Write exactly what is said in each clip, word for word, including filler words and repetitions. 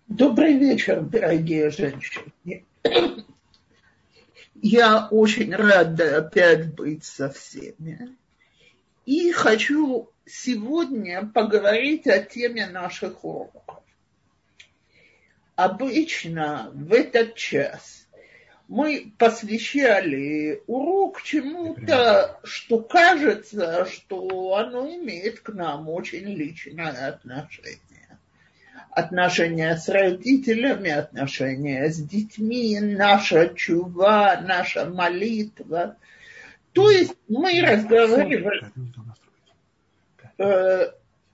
Добрый вечер, дорогие женщины. Я очень рада опять быть со всеми. И хочу сегодня поговорить о теме наших уроков. Обычно в этот час мы посвящали урок чему-то, что кажется, что оно имеет к нам очень личное отношение. Отношения с родителями, отношения с детьми, наша чува, наша молитва. То есть мы разговаривали, э,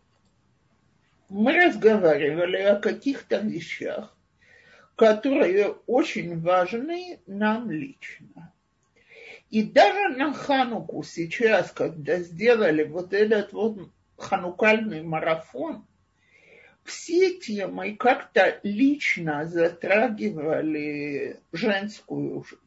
мы разговаривали о каких-то вещах, которые очень важны нам лично. И даже на Хануку сейчас, когда сделали вот этот вот ханукальный марафон, все темы как-то лично затрагивали женскую жизнь.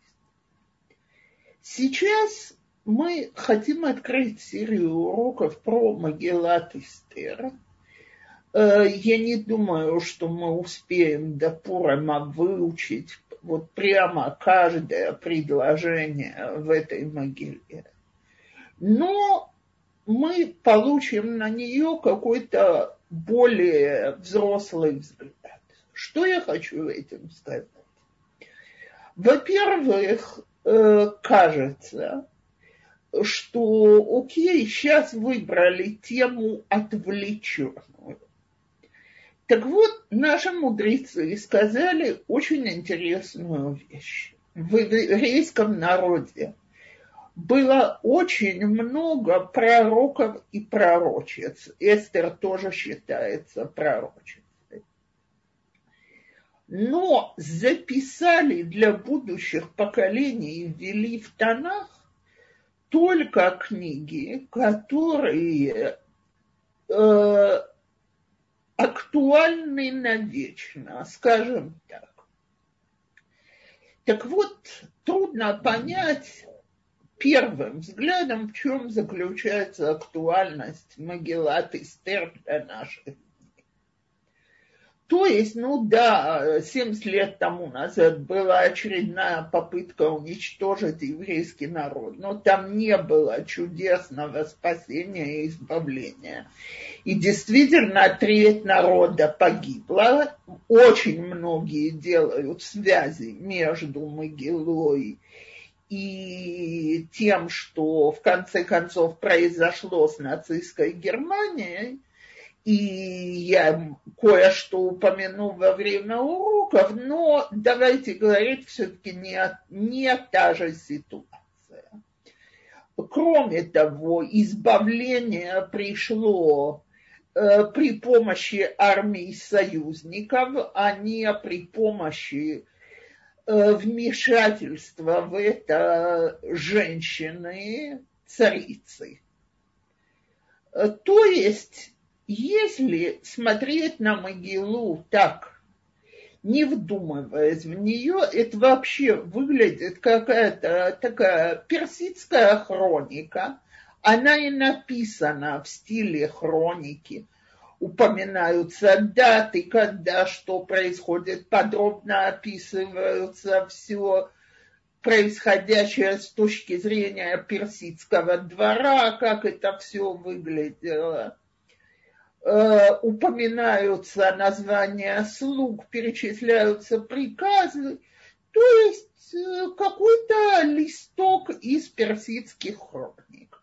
Сейчас мы хотим открыть серию уроков про Мегилат Эстер. Я не думаю, что мы успеем до Пурима выучить вот прямо каждое предложение в этой Мегиле. Но мы получим на нее какой-то более взрослый взгляд. Что я хочу этим сказать? Во-первых, кажется, что окей, сейчас выбрали тему отвлеченную. Так вот, наши мудрецы сказали очень интересную вещь. В еврейском народе было очень много пророков и пророчиц. Эстер тоже считается пророчицей. Но записали для будущих поколений и ввели в Танах только книги, которые э, актуальны навечно, скажем так. Так вот, трудно понять первым взглядом, в чем заключается актуальность Мегилат Эстер для наших дней. То есть, ну да, семьдесят лет тому назад была очередная попытка уничтожить еврейский народ, но там не было чудесного спасения и избавления. И действительно, треть народа погибла. Очень многие делают связи между Мегилой и тем, что в конце концов произошло с нацистской Германией, и я кое-что упомяну во время уроков, но давайте говорить все-таки не, не та же ситуация. Кроме того, избавление пришло э, при помощи армии союзников, а не при помощи вмешательства в это женщины, царицы. То есть, если смотреть на Мегилу так, не вдумываясь в нее, это вообще выглядит какая-то такая персидская хроника. Она и написана в стиле хроники. Упоминаются даты, когда что происходит, подробно описываются все происходящее с точки зрения персидского двора, как это все выглядело. Э, упоминаются названия слуг, перечисляются приказы, то есть э, какой-то листок из персидских хроник.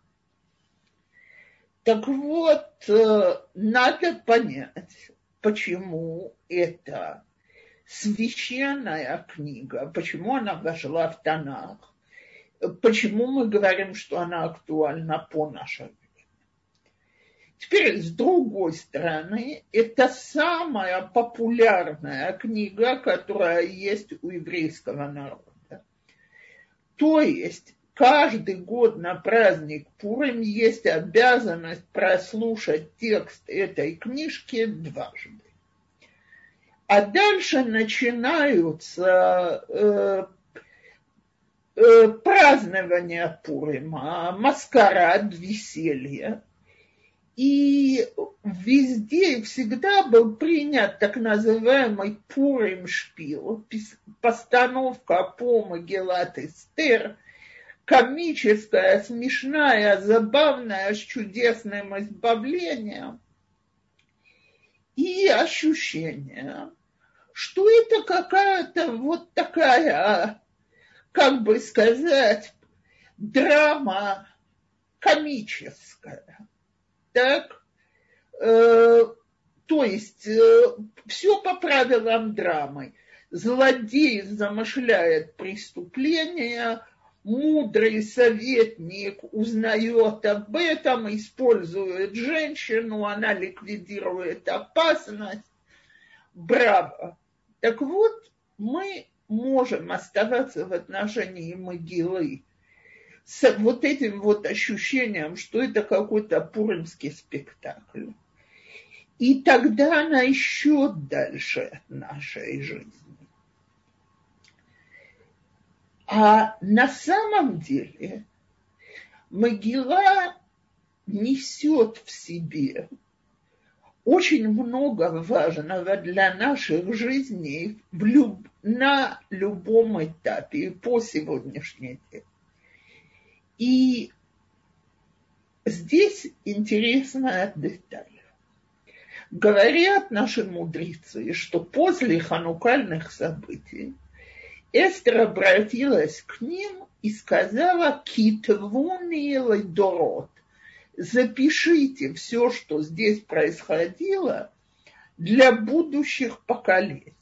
Так вот, надо понять, почему это священная книга, почему она вошла в Танах, почему мы говорим, что она актуальна по наше время. Теперь, с другой стороны, это самая популярная книга, которая есть у еврейского народа. То есть, каждый год на праздник Пурим есть обязанность прослушать текст этой книжки дважды. А дальше начинаются э, э, празднования Пурима, маскарад, веселье. И везде и всегда был принят так называемый Пурим шпил, постановка по Мегилат Эстер, комическая, смешная, забавная, с чудесным избавлением. И ощущение, что это какая-то вот такая, как бы сказать, драма комическая. Так, э, то есть э, все по правилам драмы. Злодей замышляет преступление, мудрый советник узнает об этом, использует женщину, она ликвидирует опасность. Браво! Так вот, мы можем оставаться в отношении могилы с вот этим вот ощущением, что это какой-то пуримский спектакль. И тогда она еще дальше от нашей жизни. А на самом деле могила несет в себе очень много важного для наших жизней в люб... на любом этапе по сегодняшний день. И здесь интересная деталь. Говорят наши мудрецы, что после ханукальных событий Эстер обратилась к ним и сказала: «Китвуни ледорот». Запишите все, что здесь происходило, для будущих поколений.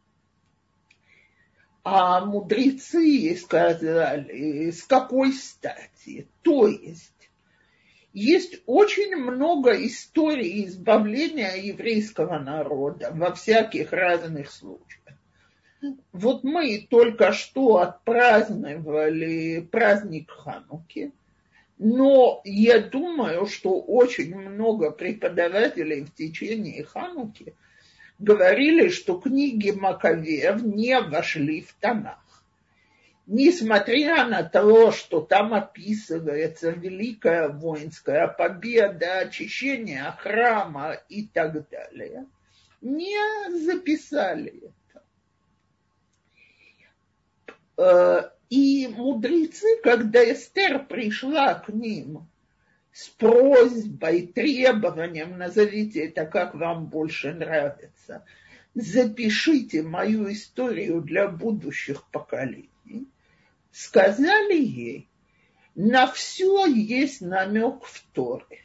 А мудрецы сказали, с какой стати? То есть, есть очень много историй избавления еврейского народа во всяких разных случаях. Вот мы только что отпраздновали праздник Хануки, но я думаю, что очень много преподавателей в течение Хануки говорили, что книги Маковеев не вошли в Танах. Несмотря на то, что там описывается великая воинская победа, очищение храма и так далее, не записали это. И мудрецы, когда Эстер пришла к ним с просьбой, требованием, назовите это как вам больше нравится, запишите мою историю для будущих поколений, сказали ей, на все есть намек в Торе.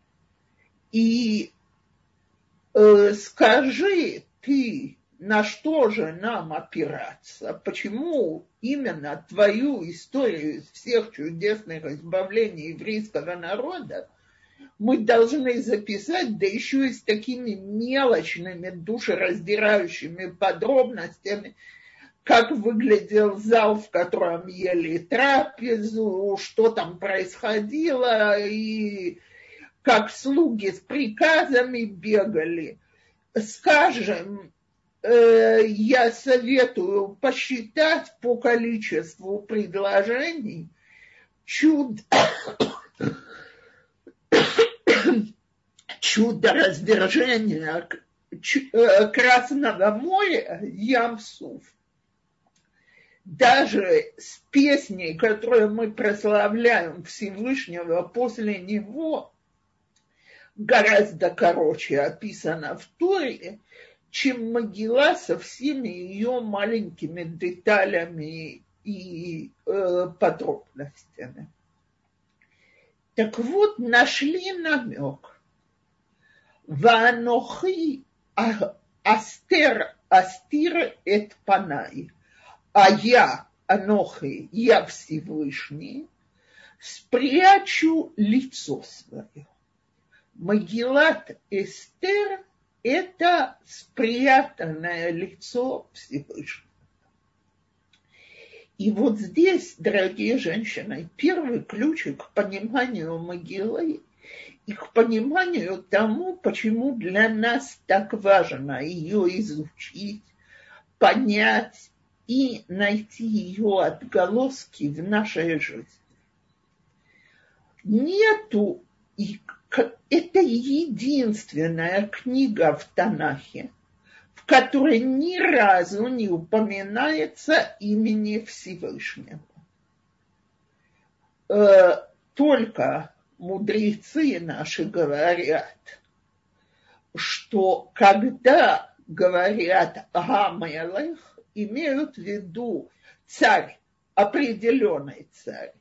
И э, скажи ты, на что же нам опираться, почему именно твою историю из всех чудесных избавлений еврейского народа мы должны записать, да еще и с такими мелочными, душераздирающими подробностями, как выглядел зал, в котором ели трапезу, что там происходило, и как слуги с приказами бегали. Скажем, э, я советую посчитать по количеству предложений чудо, чудо раздвижения Красного моря Ям-Суф. Даже с песней, которую мы прославляем Всевышнего, после него гораздо короче описано в Торе, чем могила со всеми ее маленькими деталями и э, подробностями. Так вот, нашли намек. Ванохи астер астир эт панай. А я, Анохи, я Всевышний, спрячу лицо свое. Могилат Эстер – это спрятанное лицо Всевышнего. И вот здесь, дорогие женщины, первый ключик к пониманию могилы и к пониманию тому, почему для нас так важно ее изучить, понять и найти ее отголоски в нашей жизни. Нету, и Это единственная книга в Танахе, в которой ни разу не упоминается имени Всевышнего. Только мудрецы наши говорят, что когда говорят «Гамелех», имеют в виду царь, определенный царь,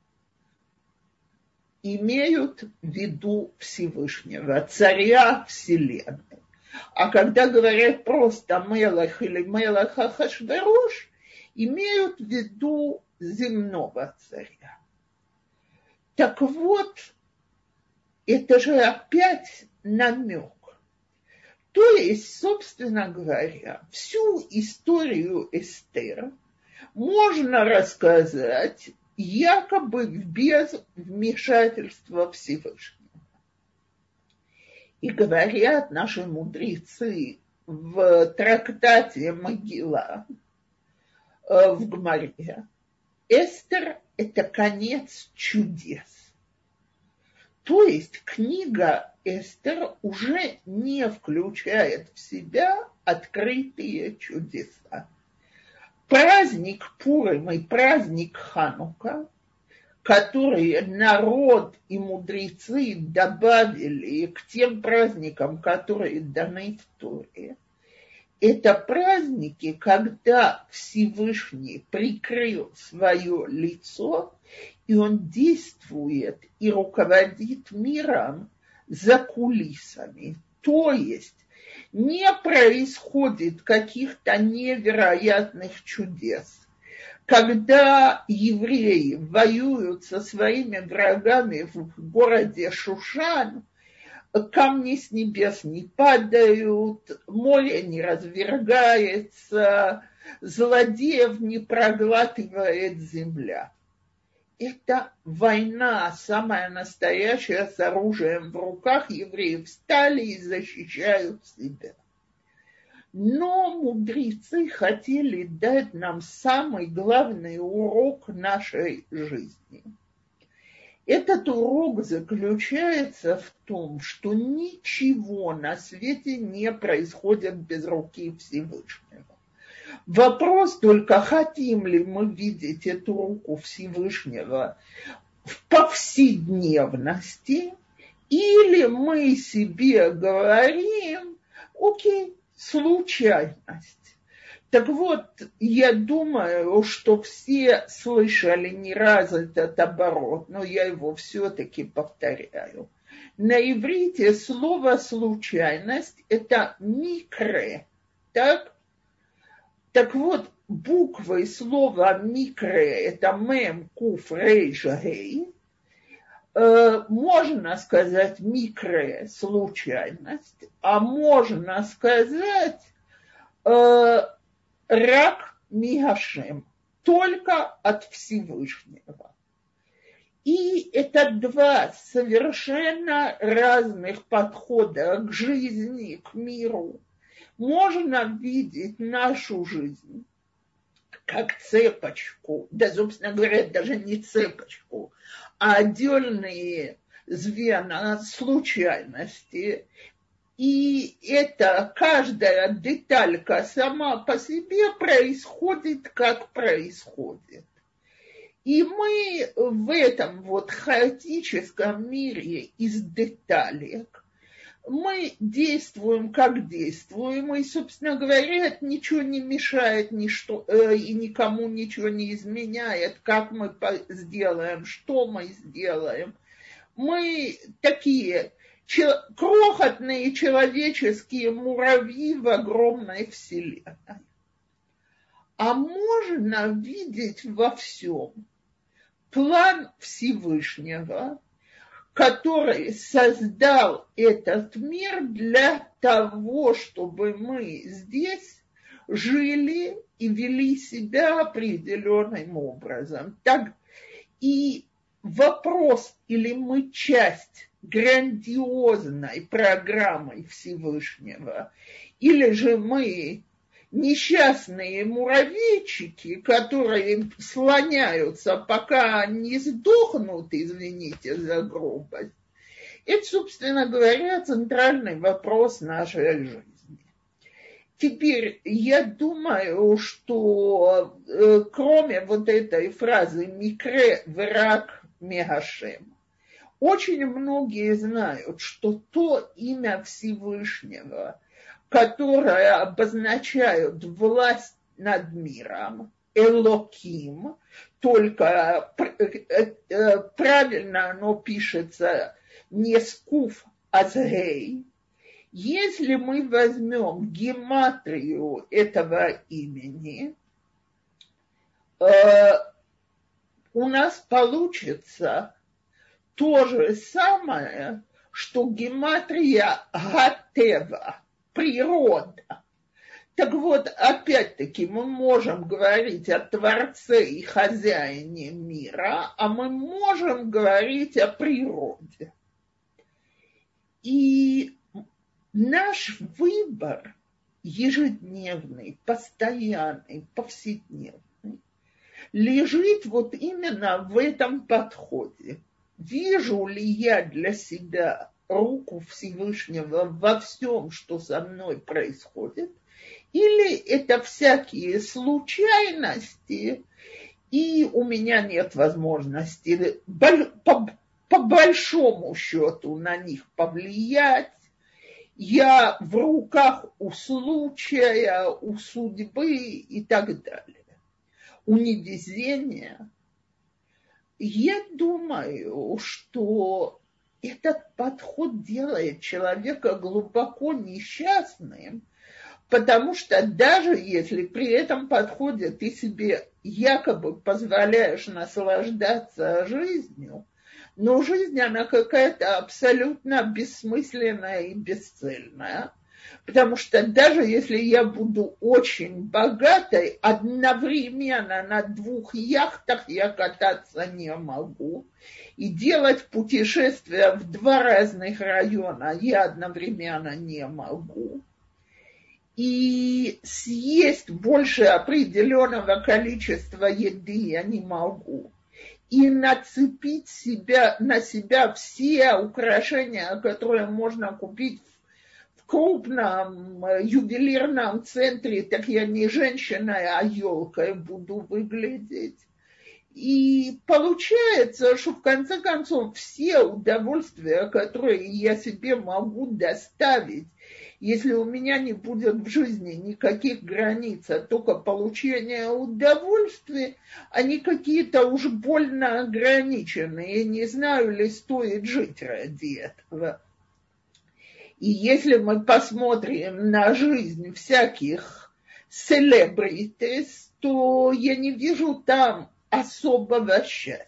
имеют в виду Всевышнего, царя Вселенной. А когда говорят просто «Мелех» или «Мелех Ахашверош», имеют в виду земного царя. Так вот, это же опять намек. То есть, собственно говоря, всю историю Эстер можно рассказать якобы без вмешательства Всевышнего. И говорят наши мудрецы в трактате Могила, в Гмаре, Эстер – это конец чудес. То есть книга Эстер уже не включает в себя открытые чудеса. Праздник Пурим и праздник Ханука, которые народ и мудрецы добавили к тем праздникам, которые даны в Торе, это праздники, когда Всевышний прикрыл свое лицо, и он действует и руководит миром за кулисами. То есть не происходит каких-то невероятных чудес. Когда евреи воюют со своими врагами в городе Шушан, камни с небес не падают, море не развергается, злодеев не проглатывает земля. Это война, самая настоящая, с оружием в руках. Евреи встали и защищают себя. Но мудрецы хотели дать нам самый главный урок нашей жизни. Этот урок заключается в том, что ничего на свете не происходит без руки Всевышнего. Вопрос только, хотим ли мы видеть эту руку Всевышнего в повседневности, или мы себе говорим, окей, случайность. Так вот, я думаю, что все слышали не раз этот оборот, но я его все-таки повторяю. На иврите слово «случайность» – это «микре». Так? Так вот, буквы слова «микре» – это «мем», «куф», «рейш», «гей». Можно сказать «микре» – случайность, а можно сказать «рак мигашем», только от Всевышнего. И это два совершенно разных подхода к жизни, к миру. Можно видеть нашу жизнь как цепочку, да, собственно говоря, даже не цепочку, а отдельные звена случайности. И это каждая деталька сама по себе происходит, как происходит. И мы в этом вот хаотическом мире из деталек, мы действуем, как действуем, и, собственно говоря, это ничего не мешает ничто, э, и никому ничего не изменяет, как мы сделаем, что мы сделаем. Мы такие че- крохотные человеческие муравьи в огромной вселенной. А можно видеть во всем план Всевышнего, который создал этот мир для того, чтобы мы здесь жили и вели себя определенным образом. Так, и вопрос, или мы часть грандиозной программы Всевышнего, или же мы несчастные муравейчики, которые слоняются, пока не сдохнут, извините за грубость, Это, собственно говоря, центральный вопрос нашей жизни. Теперь я думаю, что э, кроме вот этой фразы «микре верак мегашем», очень многие знают, что то имя Всевышнего, которое обозначает власть над миром, Элоким, только правильно оно пишется не скуф, а с гей. Если мы возьмем гематрию этого имени, у нас получится то же самое, что гематрия Гатева, природа. Так вот, опять-таки, мы можем говорить о Творце и хозяине мира, а мы можем говорить о природе. И наш выбор ежедневный, постоянный, повседневный лежит вот именно в этом подходе. Вижу ли я для себя руку Всевышнего во всем, что со мной происходит, или это всякие случайности, и у меня нет возможности по, по большому счету на них повлиять. Я в руках у случая, у судьбы и так далее. У невезения. Я думаю, что этот подход делает человека глубоко несчастным, потому что даже если при этом подходе ты себе якобы позволяешь наслаждаться жизнью, но жизнь, она какая-то абсолютно бессмысленная и бесцельная. Потому что даже если я буду очень богатой, одновременно на двух яхтах я кататься не могу. И делать путешествия в два разных района я одновременно не могу. И съесть больше определенного количества еды я не могу. И нацепить себя, на себя все украшения, которые можно купить в крупном ювелирном центре, так я не женщиной, а елкой буду выглядеть. И получается, что в конце концов все удовольствия, которые я себе могу доставить, если у меня не будет в жизни никаких границ, а только получение удовольствия, они какие-то уж больно ограниченные. Я не знаю, ли стоит жить ради этого. И если мы посмотрим на жизнь всяких селебритис, то я не вижу там особого счастья.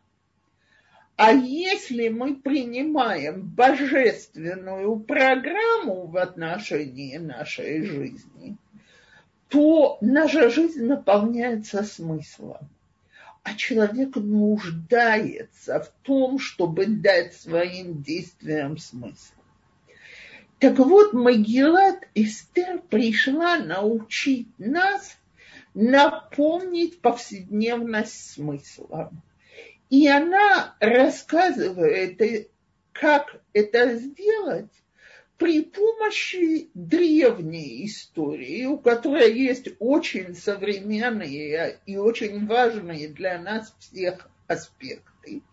А если мы принимаем божественную программу в отношении нашей жизни, то наша жизнь наполняется смыслом. А человек нуждается в том, чтобы дать своим действиям смысл. Так вот, Мегилат Эстер пришла научить нас наполнить повседневность смыслом. И она рассказывает, как это сделать при помощи древней истории, у которой есть очень современные и очень важные для нас всех аспекты.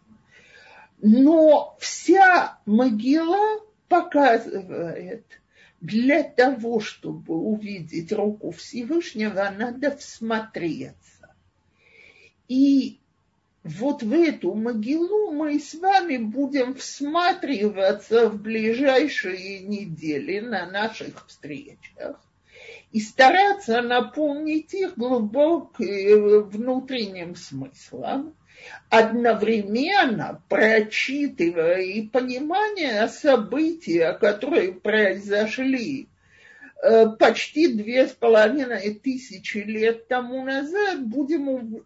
Но вся Мегила показывает, для того, чтобы увидеть руку Всевышнего, надо всмотреться. И вот в эту Мегилу мы с вами будем всматриваться в ближайшие недели на наших встречах и стараться наполнить их глубоким внутренним смыслом, одновременно прочитывая и понимая события, которые произошли почти две с половиной тысячи лет тому назад, будем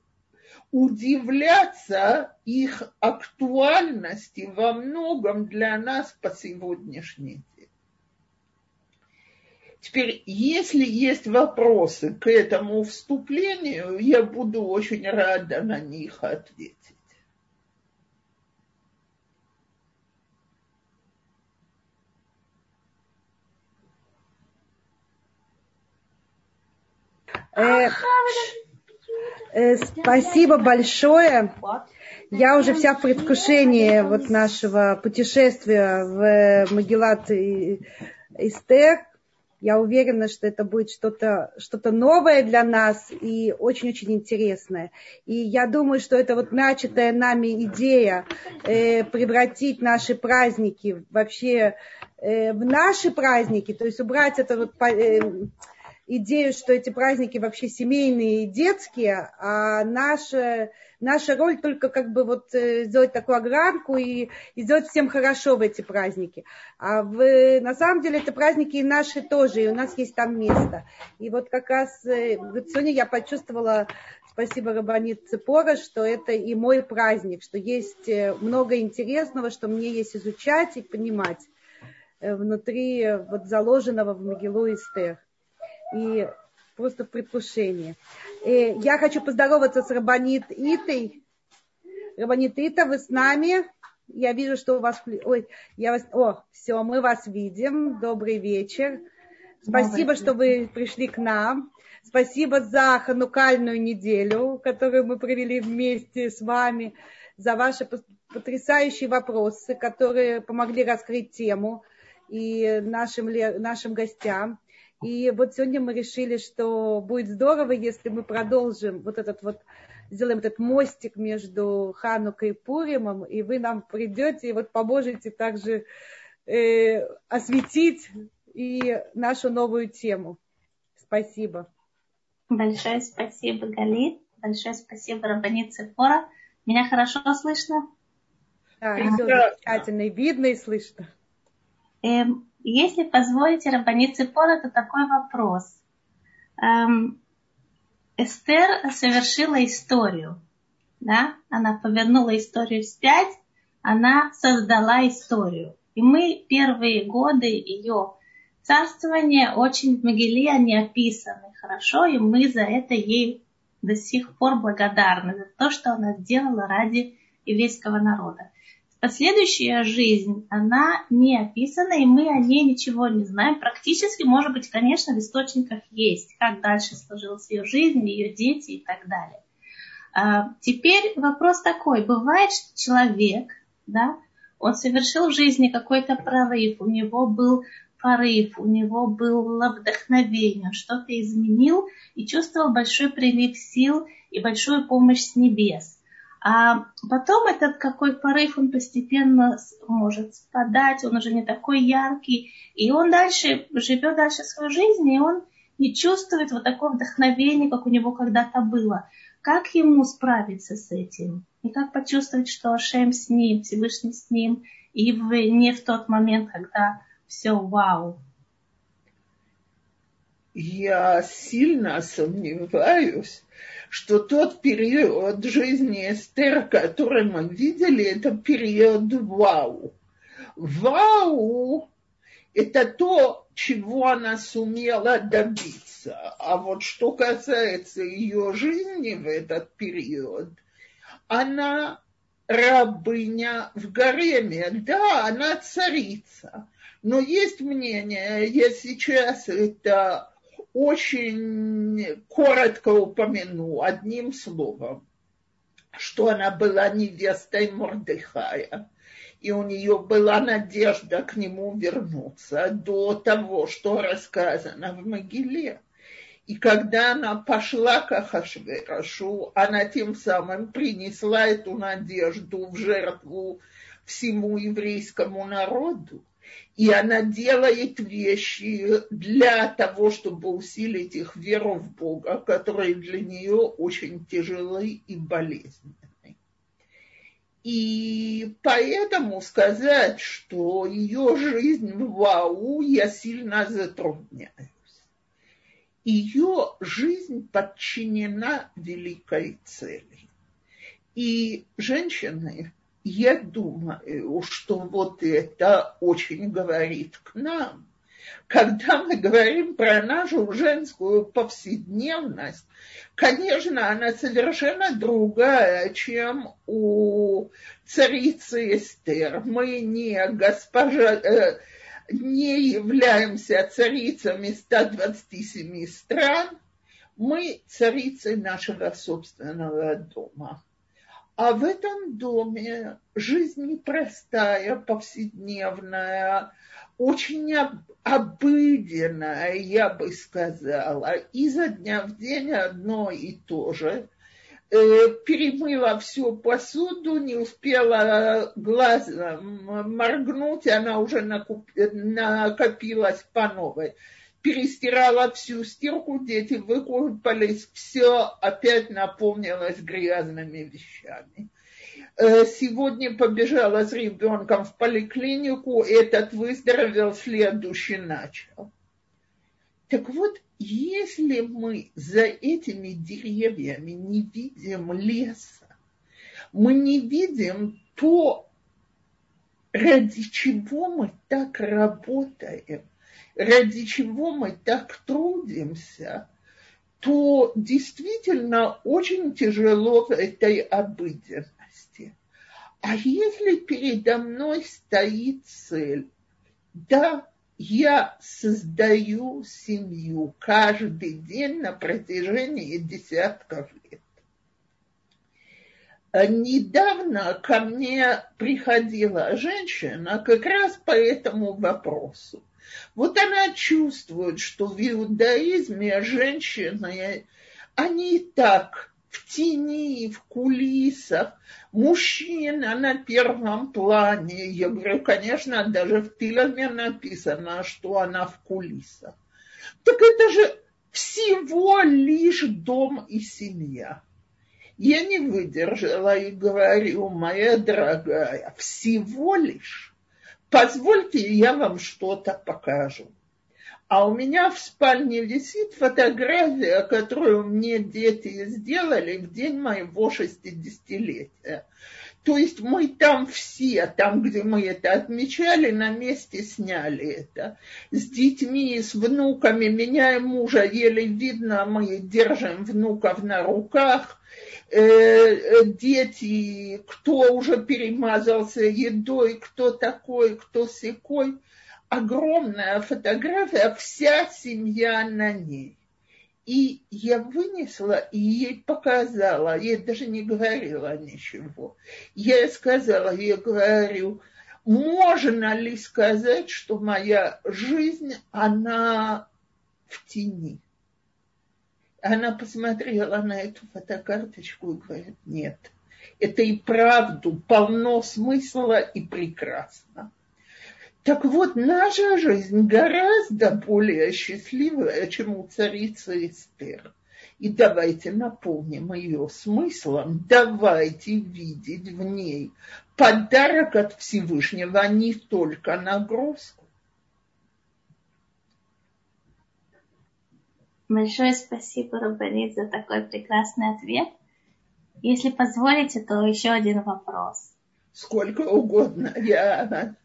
удивляться их актуальности во многом для нас по сегодняшний день. Теперь, если есть вопросы к этому вступлению, я буду очень рада на них ответить. Э, э, спасибо большое. Я уже вся в предвкушении вот нашего путешествия в Магилат Эстер. Я уверена, что это будет что-то, что-то новое для нас и очень-очень интересное. И я думаю, что это вот начатая нами идея э, превратить наши праздники вообще э, в наши праздники, то есть убрать это вот э, идею, что эти праздники вообще семейные и детские, а наша, наша роль только как бы вот сделать такую огранку и, и сделать всем хорошо в эти праздники. А в, на самом деле это праздники и наши тоже, и у нас есть там место. И вот как раз вот сегодня я почувствовала, спасибо Рабанит Ципора, что это и мой праздник, что есть много интересного, что мне есть изучать и понимать внутри вот заложенного в Мегилу Эстер. И просто в предвкушении. И я хочу поздороваться с Рабанит Итой. Рабанит Ита, вы с нами? Я вижу, что у вас... Ой, я вас... О, все, мы вас видим. Добрый вечер. Спасибо, что вы пришли к нам. Спасибо за ханукальную неделю, которую мы провели вместе с вами, за ваши потрясающие вопросы, которые помогли раскрыть тему и нашим, нашим гостям. И вот сегодня мы решили, что будет здорово, если мы продолжим вот этот вот, сделаем этот мостик между Ханукой и Пуримом, и вы нам придете и вот поможете также э, осветить и нашу новую тему. Спасибо. Большое спасибо, Галит. Большое спасибо, Рабанит Ципора. Меня хорошо слышно? Да, все замечательно, и видно, и слышно. Эм, Если позволите, Рабанит Ципора, это такой вопрос. Эм, Эстер совершила историю, да? Она повернула историю вспять, она создала историю. И мы первые годы ее царствования очень в Мегиле они описаны хорошо, и мы за это ей до сих пор благодарны, за то, что она сделала ради еврейского народа. Последующая жизнь, она не описана, и мы о ней ничего не знаем. Практически, может быть, конечно, в источниках есть, как дальше сложилась ее жизнь, ее дети и так далее. А теперь вопрос такой. Бывает, что человек, да, он совершил в жизни какой-то прорыв, у него был порыв, у него было вдохновение, он что-то изменил и чувствовал большой прилив сил и большую помощь с небес. А потом этот какой порыв, он постепенно может спадать, он уже не такой яркий, и он дальше живет дальше свою жизнь, и он не чувствует вот такого вдохновения, как у него когда-то было. Как ему справиться с этим? И как почувствовать, что Ашем с ним, Всевышний с ним, и в, не в тот момент, когда все вау? Я сильно сомневаюсь, что тот период жизни Эстер, который мы видели, это период вау. Вау – это то, чего она сумела добиться. А вот что касается ее жизни в этот период, она рабыня в гареме. Да, она царица. Но есть мнение, я сейчас это очень коротко упомяну одним словом, что она была невестой Мордехая, и у нее была надежда к нему вернуться до того, что рассказано в Мегиле. И когда она пошла к Ахашверошу, она тем самым принесла эту надежду в жертву всему еврейскому народу. И она делает вещи для того, чтобы усилить их веру в Бога, которые для нее очень тяжелы и болезненны. И поэтому сказать, что ее жизнь вау, я сильно затрудняюсь. Ее жизнь подчинена великой цели. И женщины, я думаю, что вот это очень говорит к нам. Когда мы говорим про нашу женскую повседневность, конечно, она совершенно другая, чем у царицы Эстер. Мы не госпожа, э, не являемся царицами ста двадцати семи стран, Мы царицы нашего собственного дома. А в этом доме жизнь непростая, повседневная, очень обыденная, я бы сказала. Изо дня в день одно и то же. Перемыла всю посуду, не успела глазом моргнуть, она уже накопилась по новой. Перестирала всю стирку, дети выкупались, все опять наполнилось грязными вещами. Сегодня побежала с ребенком в поликлинику, этот выздоровел, следующий начал. Так вот, если мы за этими деревьями не видим леса, мы не видим то, ради чего мы так работаем, ради чего мы так трудимся, то действительно очень тяжело в этой обыденности. А если передо мной стоит цель, да, я создаю семью каждый день на протяжении десятков лет. Недавно ко мне приходила женщина как раз по этому вопросу. Вот она чувствует, что в иудаизме женщины, они и так в тени, в кулисах, мужчина на первом плане. Я говорю, конечно, даже в Тиламе написано, что она в кулисах. Так это же всего лишь дом и семья. Я не выдержала и говорю, моя дорогая, всего лишь. Позвольте, я вам что-то покажу. А у меня в спальне висит фотография, которую мне дети сделали в день моего шестидесятилетия. То есть мы там все, там, где мы это отмечали, на месте сняли это. С детьми, с внуками, меня и мужа еле видно, мы держим внуков на руках. Дети, кто уже перемазался едой, кто такой, кто сякой. Огромная фотография, вся семья на ней. И я вынесла и ей показала, я даже не говорила ничего. Я ей сказала, я говорю, можно ли сказать, что моя жизнь, она в тени? Она посмотрела на эту фотокарточку и говорит, нет, это и правду полно смысла и прекрасно. Так вот, наша жизнь гораздо более счастливая, чем у царицы Эстер. И давайте наполним ее смыслом, давайте видеть в ней подарок от Всевышнего, а не только нагрузку. Большое спасибо, Рабанит, за такой прекрасный ответ. Если позволите, то еще один вопрос. Сколько угодно, я...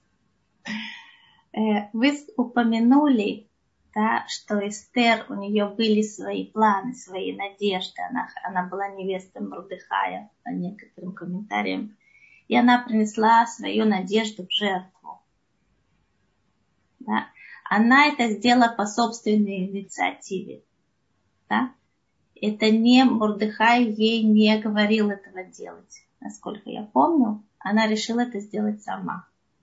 Вы упомянули, да, что Эстер, у нее были свои планы, свои надежды. Она, она была невестой Мордехая, по некоторым комментариям. И она принесла свою надежду в жертву. Да. Она это сделала по собственной инициативе. Да. Это не Мордехай ей не говорил этого делать. Насколько я помню, она решила это сделать сама.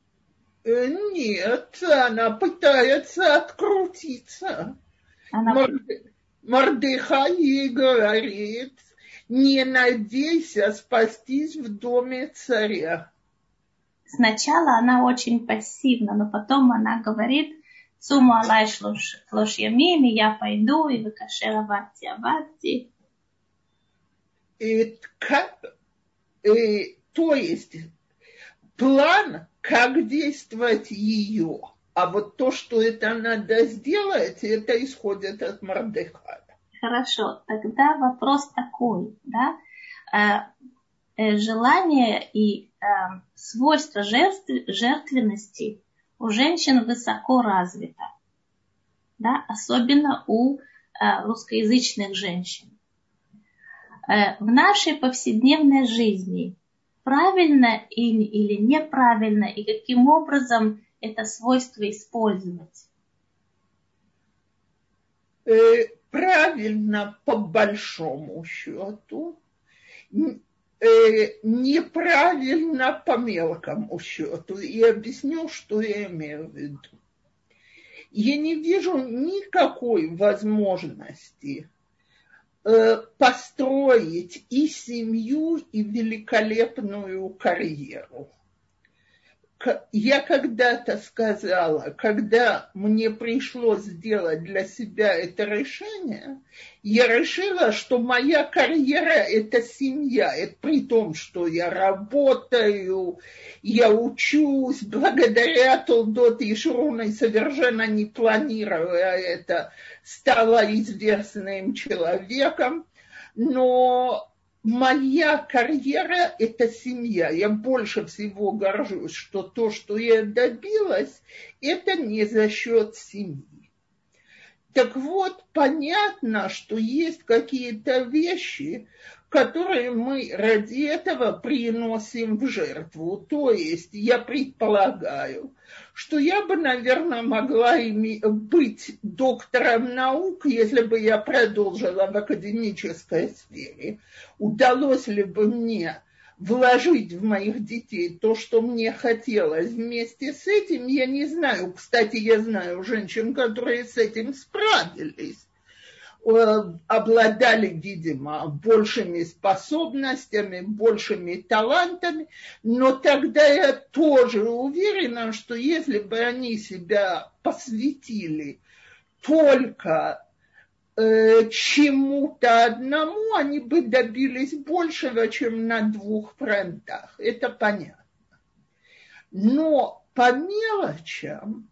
Нет, она пытается открутиться. Она... Морде... Мордехай ей говорит, не надейся спастись в доме царя. Сначала она очень пассивна, но потом она говорит, суму алай шлош ямим, и я пойду, и выкашер авати авати. И как... И, то есть план... Как действовать ее? А вот то, что это надо сделать, это исходит от Мордехая. Хорошо, тогда вопрос такой, да? Э, желание и э, свойство жертв, жертвенности у женщин высоко развито, да? Особенно у э, русскоязычных женщин. Э, в нашей повседневной жизни правильно или неправильно, и каким образом это свойство использовать? правильно по большому счету, неправильно по мелкому счету. И объясню, что я имею в виду. Я не вижу никакой возможности построить и семью, и великолепную карьеру. Я когда-то сказала, когда мне пришлось сделать для себя это решение, я решила, что моя карьера – это семья. Это при том, что я работаю, я учусь, благодаря Толдот и Шуруной, совершенно не планируя это, стала известным человеком. Но моя карьера – это семья. Я больше всего горжусь, что то, что я добилась, это не за счет семьи. Так вот, понятно, что есть какие-то вещи, которые мы ради этого приносим в жертву. То есть, я предполагаю, что я бы, наверное, могла быть доктором наук, если бы я продолжила в академической сфере. Удалось ли бы мне вложить в моих детей то, что мне хотелось вместе с этим, я не знаю. Кстати, я знаю женщин, которые с этим справились. Обладали, видимо, большими способностями, большими талантами, но тогда я тоже уверена, что если бы они себя посвятили только э, чему-то одному, они бы добились большего, чем на двух фронтах. Это понятно. Но по мелочам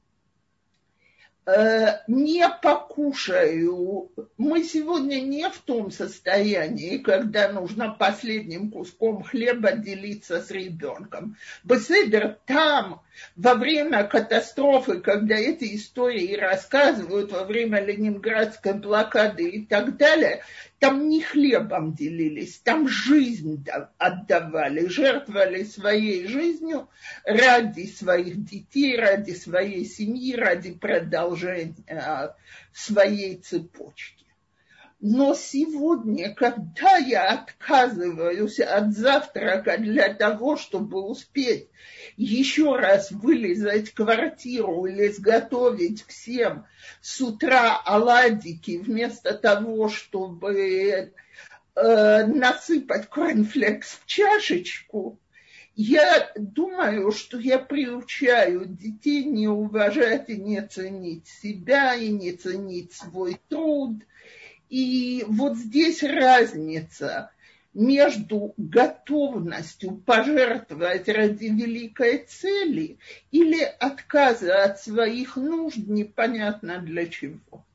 не покушаю. Мы сегодня не в том состоянии, когда нужно последним куском хлеба делиться с ребенком. Беседер там, во время катастрофы, когда эти истории рассказывают, во время Ленинградской блокады и так далее, там не хлебом делились, там жизнь отдавали, жертвовали своей жизнью ради своих детей, ради своей семьи, ради продолжения своей цепочки. Но сегодня, когда я отказываюсь от завтрака для того, чтобы успеть еще раз вылезать квартиру или сготовить всем с утра оладики, вместо того, чтобы э, насыпать корнфлекс в чашечку, я думаю, что я приучаю детей не уважать и не ценить себя, и не ценить свой труд. И вот здесь разница между готовностью пожертвовать ради великой цели или отказа от своих нужд непонятно для чего.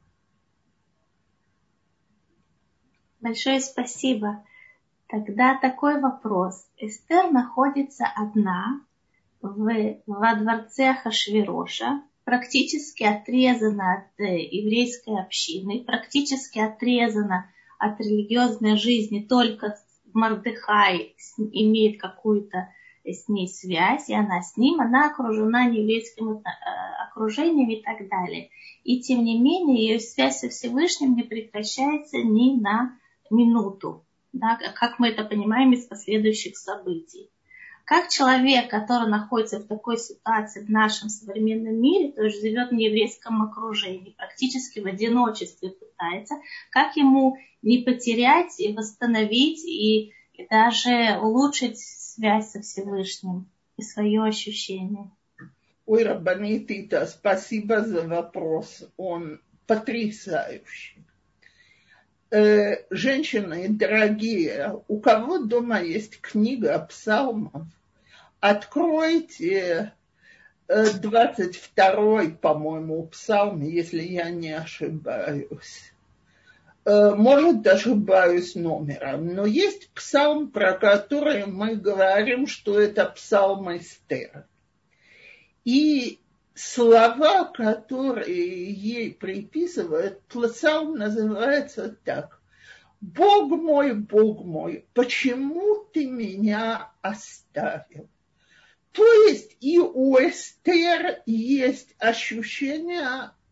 Большое спасибо. Тогда такой вопрос. Эстер находится одна в, во дворце Ахашвироша, практически отрезана от еврейской общины, практически отрезана от религиозной жизни, только Мордехай имеет какую-то с ней связь, и она с ним, она окружена нееврейским окружением и так далее. И тем не менее, ее связь со Всевышним не прекращается ни на минуту, да, как мы это понимаем из последующих событий. Как человек, который находится в такой ситуации в нашем современном мире, то есть живет в нееврейском окружении, практически в одиночестве пытается, как ему не потерять и восстановить, и, и даже улучшить связь со Всевышним и свое ощущение? Ой, Рабанит Ита, спасибо за вопрос, он потрясающий. Э, женщины дорогие, у кого дома есть книга псалмов, откройте двадцать второй, по-моему, псалм, если я не ошибаюсь. Может, ошибаюсь номером, но есть псалм, про который мы говорим, что это псалм Эстер. И слова, которые ей приписывают, псалм называется так: «Бог мой, Бог мой, почему ты меня оставил?» То есть и у Эстер есть ощущение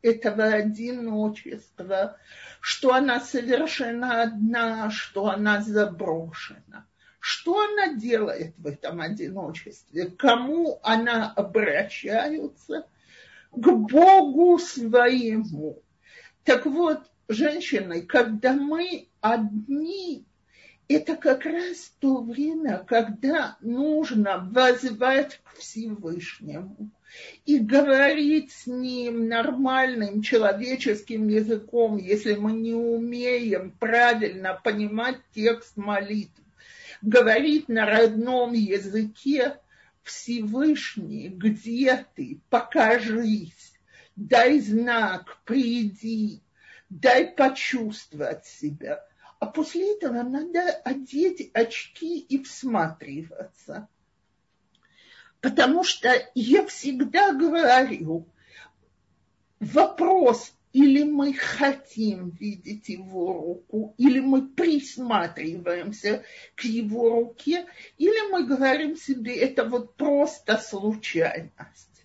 этого одиночества, что она совершенно одна, что она заброшена. Что она делает в этом одиночестве? К кому она обращается? К Богу своему. Так вот, женщины, когда мы одни, это как раз то время, когда нужно воззвать к Всевышнему и говорить с ним нормальным человеческим языком, если мы не умеем правильно понимать текст молитвы. Говорить на родном языке: Всевышний, где ты? Покажись, дай знак, приди, дай почувствовать себя. А после этого надо одеть очки и всматриваться. Потому что я всегда говорю, вопрос: или мы хотим видеть его руку, или мы присматриваемся к его руке, или мы говорим себе, это вот просто случайность.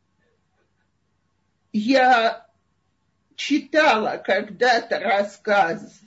Я читала когда-то рассказ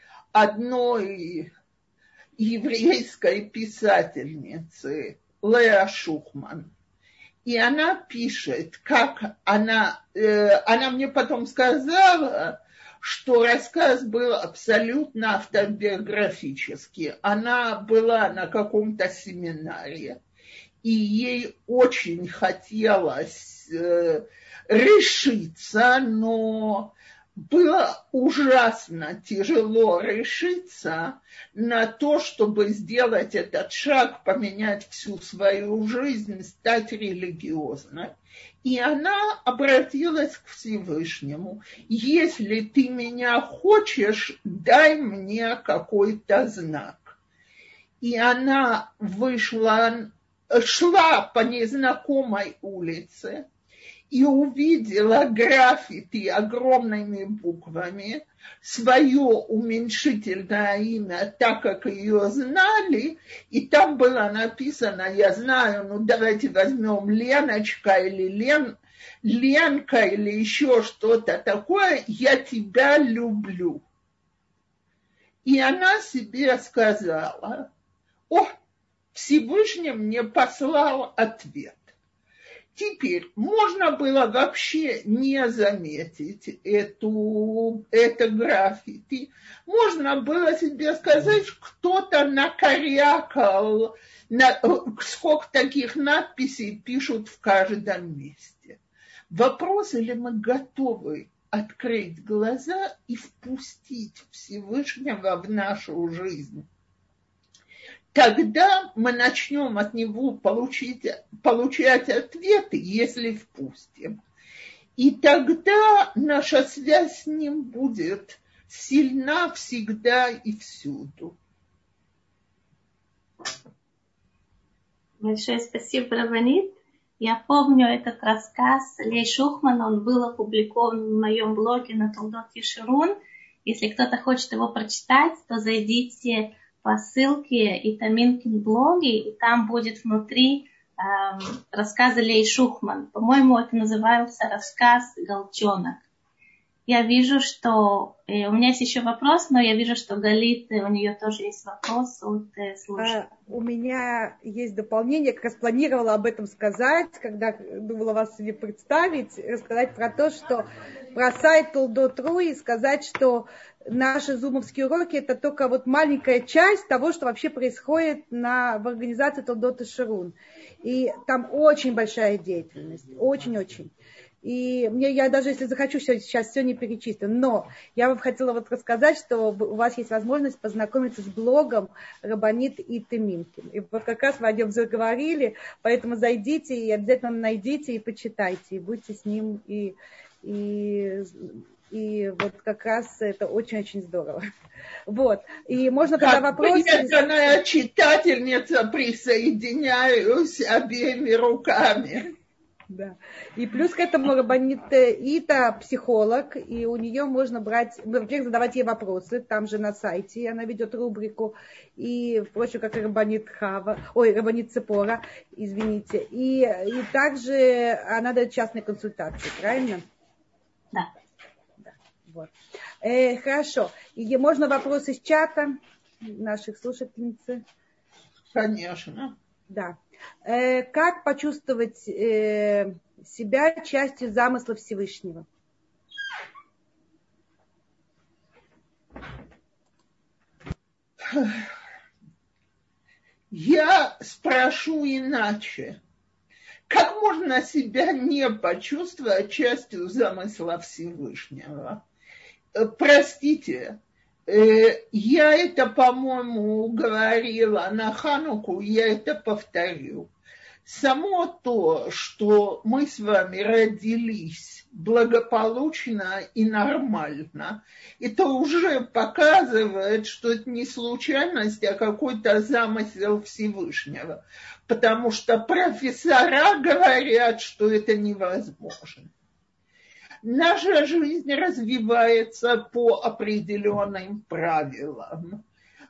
одной еврейской писательницы Леа Шухман. И она пишет, как она, э, она мне потом сказала, что рассказ был абсолютно автобиографический. Она была на каком-то семинаре, и ей очень хотелось э, решиться, но было ужасно тяжело решиться на то, чтобы сделать этот шаг, поменять всю свою жизнь, стать религиозной. И она обратилась к Всевышнему: если ты меня хочешь, дай мне какой-то знак. И она вышла, шла по незнакомой улице, и увидела граффити огромными буквами, свое уменьшительное имя, так как ее знали, и там было написано, я знаю, ну давайте возьмем Леночка или Лен, Ленка или еще что-то такое, я тебя люблю. И она себе сказала: о, Всевышний мне послал ответ. Теперь можно было вообще не заметить эту, это граффити. Можно было себе сказать, кто-то накорякал, на, сколько таких надписей пишут в каждом месте. Вопрос, или мы готовы открыть глаза и впустить Всевышнего в нашу жизнь. Тогда мы начнем от него получить, получать ответы, если впустим. И тогда наша связь с ним будет сильна всегда и всюду. Большое спасибо, Рабанит. Я помню этот рассказ Леи Шухман, он был опубликован в моем блоге на Толдот Ешурун. Если кто-то хочет его прочитать, то зайдите по ссылке Итаминкин блоги, и там будет внутри э, рассказ Леи Шухман. По-моему, это называется рассказ «Голчонок». Я вижу, что... Э, у меня есть еще вопрос, но я вижу, что Галит, у нее тоже есть вопрос от э, слушателей. А, у меня есть дополнение. Я как раз планировала об этом сказать, когда думала вас себе представить, рассказать про то, что про сайт Толдот.ру и сказать, что наши зумовские уроки — это только вот маленькая часть того, что вообще происходит на, в организации Толдот Ешурун. И там очень большая деятельность, очень-очень. И мне, я даже если захочу, сейчас все не перечислю. Но я вам хотела вот рассказать, что у вас есть возможность познакомиться с блогом Рабанит Итаминкин. И вот как раз мы о нем заговорили, поэтому зайдите и обязательно найдите и почитайте. И будьте с ним. И, и, и вот как раз это очень-очень здорово. Вот. И можно тогда вопрос... Я, читательница, присоединяюсь обеими руками. Да. И плюс к этому Рабанит Ита психолог, и у нее можно брать, во-первых, задавать ей вопросы, там же на сайте она ведет рубрику, и, впрочем, как и Рабанит Хава, ой, Рабанит Цепора, извините, и, и также она дает частные консультации, правильно? Да. Да. Вот. Э, хорошо. И можно вопрос из чата наших слушательниц? Конечно. Да. Э, как почувствовать э, себя частью замысла Всевышнего? Я спрошу иначе. Как можно себя не почувствовать частью замысла Всевышнего? Простите, я это, по-моему, говорила на Хануку, я это повторю. Само то, что мы с вами родились благополучно и нормально, это уже показывает, что это не случайность, а какой-то замысел Всевышнего. Потому что профессора говорят, что это невозможно. Наша жизнь развивается по определенным правилам.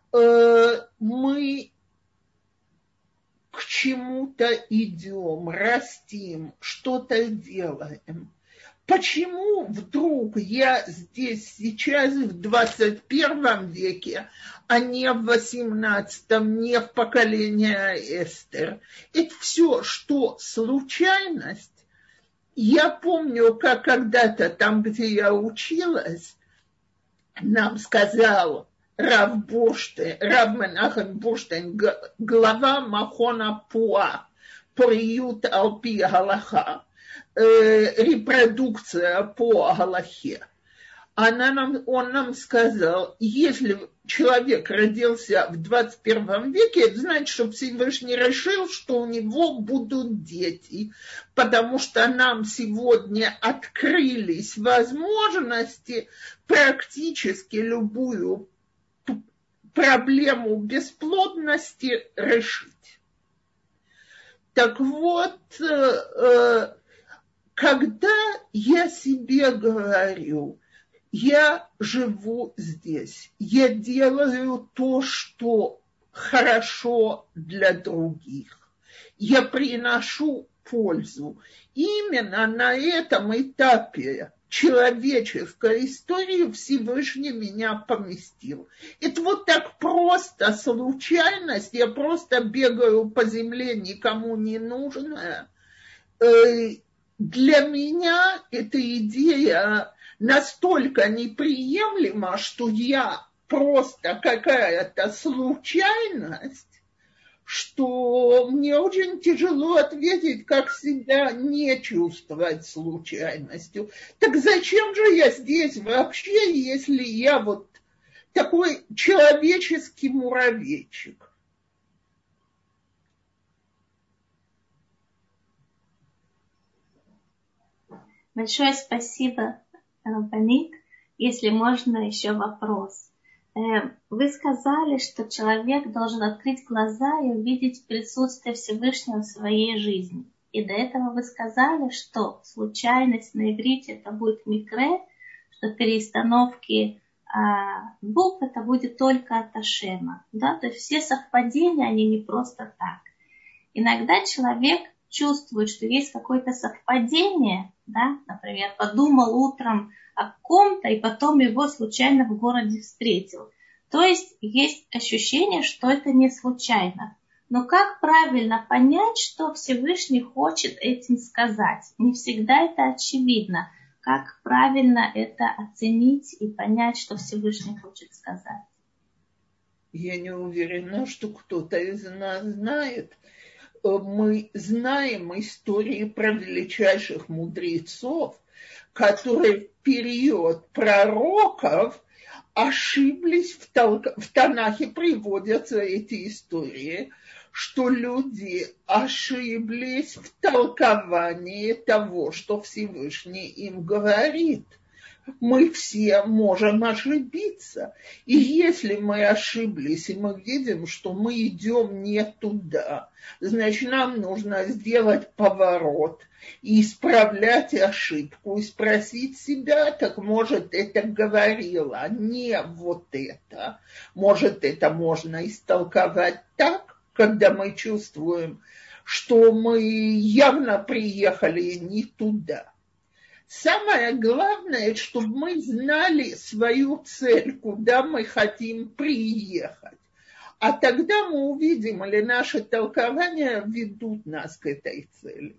Мы к чему-то идем, растим, что-то делаем. Почему вдруг я здесь сейчас в двадцать первом веке, а не в восемнадцатом, не в поколении Эстер? Это все, что случайность. Я помню, как когда-то там, где я училась, нам сказал Рав Бурштейн, Рав Менахем Бурштейн, глава Махона Пуа, приют Алпи Галаха, э, репродукция по Галахе. Она нам, он нам сказал, если человек родился в двадцать первом веке, это значит, что Всевышний решил, что у него будут дети, потому что нам сегодня открылись возможности практически любую проблему бесплодности решить. Так вот, когда я себе говорю, я живу здесь, я делаю то, что хорошо для других, я приношу пользу. Именно на этом этапе человеческой истории Всевышний меня поместил. Это вот так просто, случайность, я просто бегаю по земле, никому не нужная. Для меня эта идея настолько неприемлема, что я просто какая-то случайность, что мне очень тяжело ответить, как себя не чувствовать случайностью. Так зачем же я здесь вообще, если я вот такой человеческий муравейчик? Большое спасибо, Рабанит. Если можно, еще вопрос. Вы сказали, что человек должен открыть глаза и увидеть присутствие Всевышнего в своей жизни. И до этого вы сказали, что случайность на иврите это будет микре, что перестановки а, букв это будет только от Ашема. Да? То есть все совпадения, они не просто так. Иногда человек чувствует, что есть какое-то совпадение, да? Например, подумал утром о ком-то, и потом его случайно в городе встретил. То есть есть ощущение, что это не случайно. Но как правильно понять, что Всевышний хочет этим сказать? Не всегда это очевидно. Как правильно это оценить и понять, что Всевышний хочет сказать? Я не уверена, что кто-то из нас знает. Мы знаем истории про величайших мудрецов, которые в период пророков ошиблись, в, толк... в Танахе приводятся эти истории, что люди ошиблись в толковании того, что Всевышний им говорит. Мы все можем ошибиться. И если мы ошиблись, и мы видим, что мы идем не туда, значит, нам нужно сделать поворот и исправлять ошибку, и спросить себя, так может, это говорило не вот это. Может, это можно истолковать так, когда мы чувствуем, что мы явно приехали не туда. Самое главное, чтобы мы знали свою цель, куда мы хотим приехать. А тогда мы увидим, или наши толкования ведут нас к этой цели.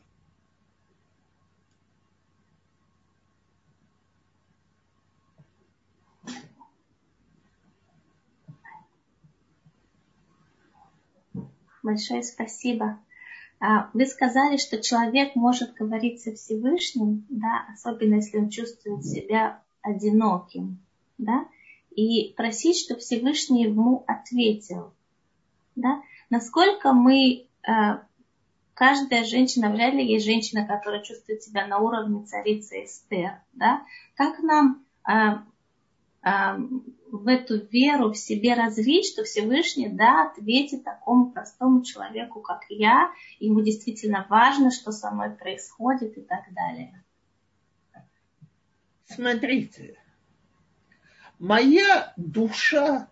Большое спасибо. Вы сказали, что человек может говорить со Всевышним, да, особенно если он чувствует себя одиноким, да, и просить, чтобы Всевышний ему ответил. Да. Насколько мы, каждая женщина, вряд ли есть женщина, которая чувствует себя на уровне царицы Эстер, да, как нам в эту веру в себе развить, что Всевышний, да, ответит такому простому человеку, как я, ему действительно важно, что со мной происходит и так далее. Смотрите, моя душа,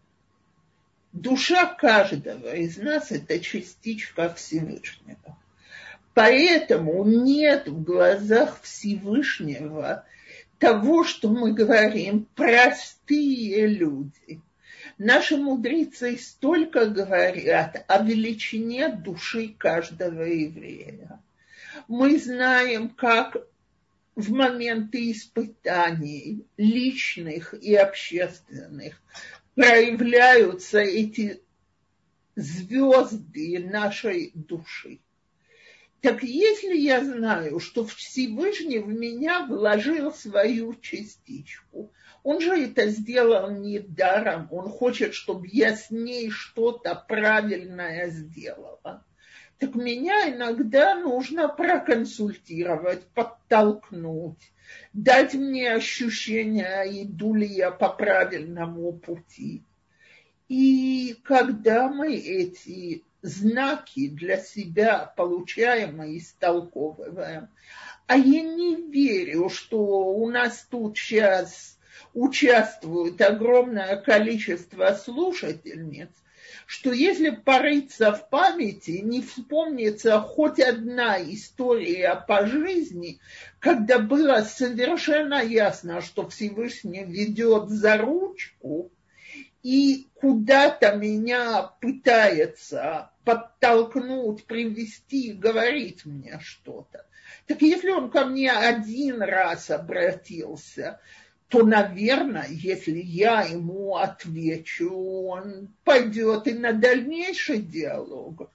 душа каждого из нас – это частичка Всевышнего. Поэтому нет в глазах Всевышнего того, что мы говорим, простые люди. Наши мудрецы столько говорят о величине души каждого еврея. Мы знаем, как в моменты испытаний, личных и общественных, проявляются эти звезды нашей души. Так если я знаю, что Всевышний в меня вложил свою частичку, он же это сделал не даром, он хочет, чтобы я с ней что-то правильное сделала. Так меня иногда нужно проконсультировать, подтолкнуть, дать мне ощущение, иду ли я по правильному пути. И когда мы эти знаки для себя получаем и истолковываем. А я не верю, что у нас тут сейчас участвует огромное количество слушательниц, что если порыться в памяти, не вспомнится хоть одна история по жизни, когда было совершенно ясно, что Всевышний ведет за ручку, и куда-то меня пытается подтолкнуть, привести, говорить мне что-то. Так если он ко мне один раз обратился, то, наверное, если я ему отвечу, он пойдет и на дальнейший диалог.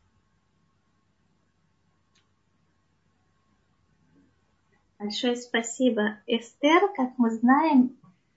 Большое спасибо. Эстер, как мы знаем,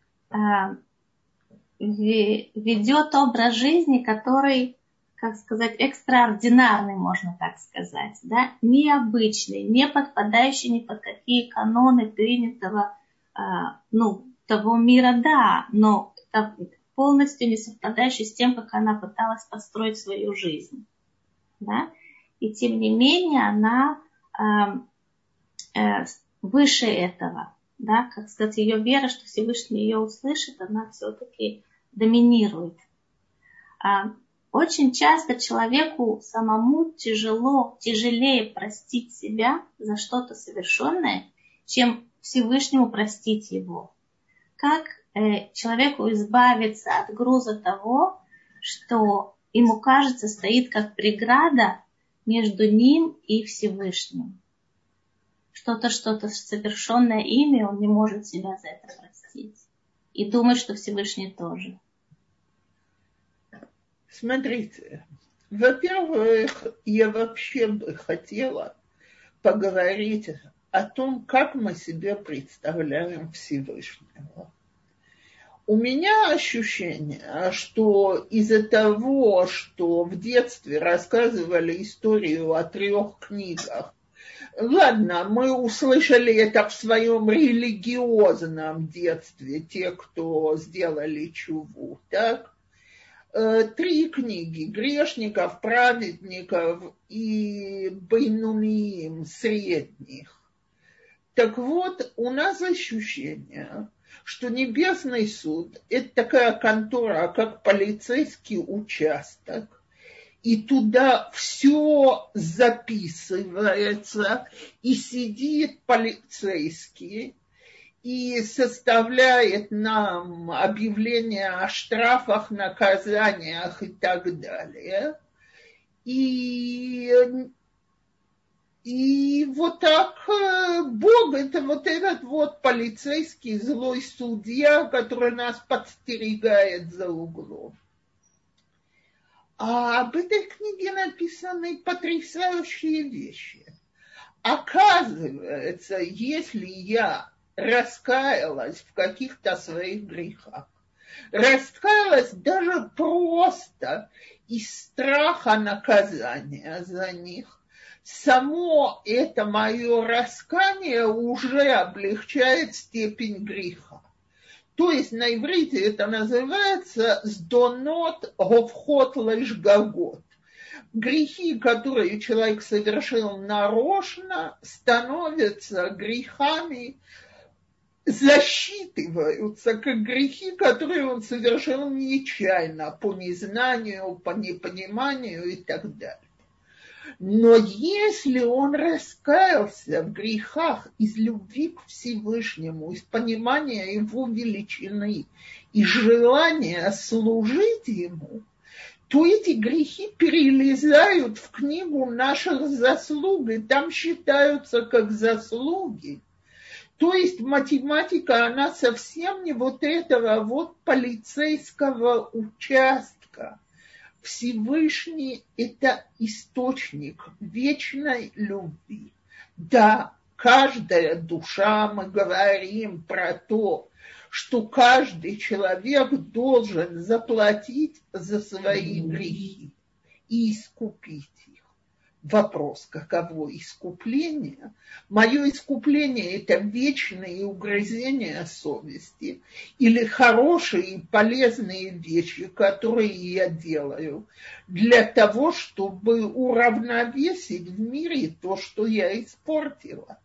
ведет образ жизни, который, как сказать, экстраординарный, можно так сказать, да, необычный, не подпадающий ни под какие каноны принятого, ну, того мира, да, но полностью не совпадающий с тем, как она пыталась построить свою жизнь, да, и тем не менее она э, э, выше этого. Да, как сказать, ее вера, что Всевышний ее услышит, она все-таки доминирует. А очень часто человеку самому тяжело, тяжелее простить себя за что-то совершенное, чем Всевышнему простить его. Как э, человеку избавиться от груза того, что ему кажется стоит как преграда между ним и Всевышним? Что-то, что-то совершенное ими, он не может себя за это простить. И думает, что Всевышний тоже. Смотрите, во-первых, я вообще бы хотела поговорить о том, как мы себе представляем Всевышнего. У меня ощущение, что из-за того, что в детстве рассказывали историю о трех книгах, ладно, мы услышали это в своем религиозном детстве, те, кто сделали чуву, так? Три книги: грешников, праведников и бейнуниим, средних. Так вот, у нас ощущение, что Небесный суд – это такая контора, как полицейский участок. и туда все записывается, и сидит полицейский, и составляет нам объявления о штрафах, наказаниях и так далее. И, и вот так Бог, это вот этот вот полицейский злой судья, который нас подстерегает за углом. А об этой книге написаны потрясающие вещи. Оказывается, если я раскаялась в каких-то своих грехах, раскаялась даже просто из страха наказания за них, само это мое раскаяние уже облегчает степень греха. То есть на иврите это называется «сдонот говхот лэшгагот». Грехи, которые человек совершил нарочно, становятся грехами, засчитываются как грехи, которые он совершил нечаянно, по незнанию, по непониманию и так далее. Но если он раскаялся в грехах из любви к Всевышнему, из понимания его величины и желания служить ему, то эти грехи перелезают в книгу наших заслуг, и там считаются как заслуги. То есть математика, она совсем не вот этого вот полицейского участка. Всевышний – это источник вечной любви. Да, каждая душа, мы говорим про то, что каждый человек должен заплатить за свои грехи и искупить их. Вопрос, каково искупление? Мое искупление – это вечные угрызения совести или хорошие и полезные вещи, которые я делаю для того, чтобы уравновесить в мире то, что я испортила.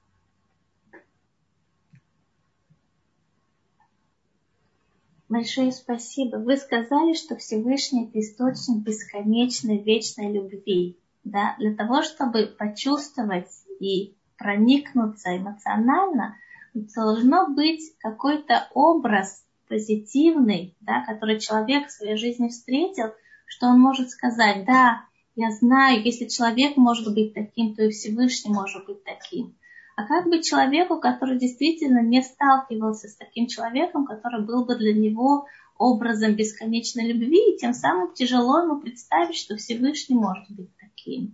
Большое спасибо. Вы сказали, что Всевышний – это источник бесконечной, вечной любви. Да? Для того, чтобы почувствовать и проникнуться эмоционально, должно быть какой-то образ позитивный, да, который человек в своей жизни встретил, что он может сказать: да, я знаю, если человек может быть таким, то и Всевышний может быть таким. А как быть человеку, который действительно не сталкивался с таким человеком, который был бы для него образом бесконечной любви, и тем самым тяжело ему представить, что Всевышний может быть таким?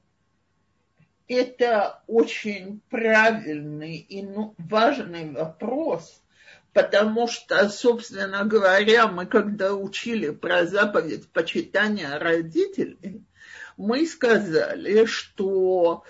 Это очень правильный и важный вопрос, потому что, собственно говоря, мы когда учили про заповедь почитания родителей, мы сказали, что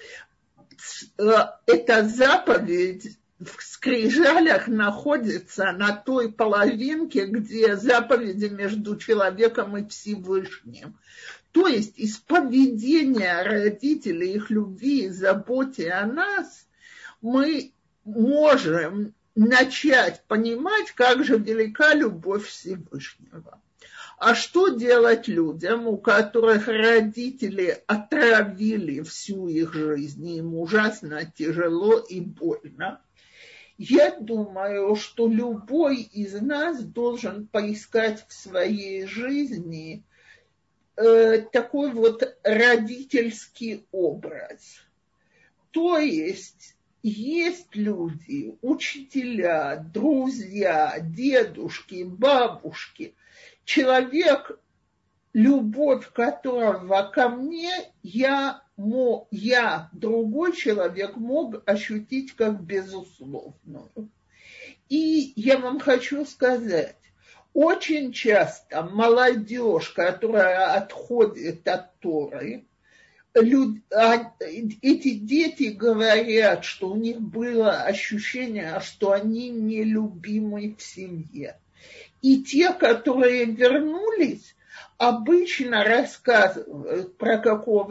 эта заповедь в скрижалях находится на той половинке, где заповеди между человеком и Всевышним. То есть из поведения родителей, их любви и заботе о нас, мы можем начать понимать, как же велика любовь Всевышнего. А что делать людям, у которых родители отравили всю их жизнь, им ужасно тяжело и больно? Я думаю, что любой из нас должен поискать в своей жизни э, такой вот родительский образ. То есть есть люди, учителя, друзья, дедушки, бабушки, человек, любовь которого ко мне я, я, другой человек, мог ощутить как безусловную. И я вам хочу сказать, очень часто молодежь, которая отходит от Торы, люд, а, эти дети говорят, что у них было ощущение, что они нелюбимы в семье. И те, которые вернулись, обычно рассказывают про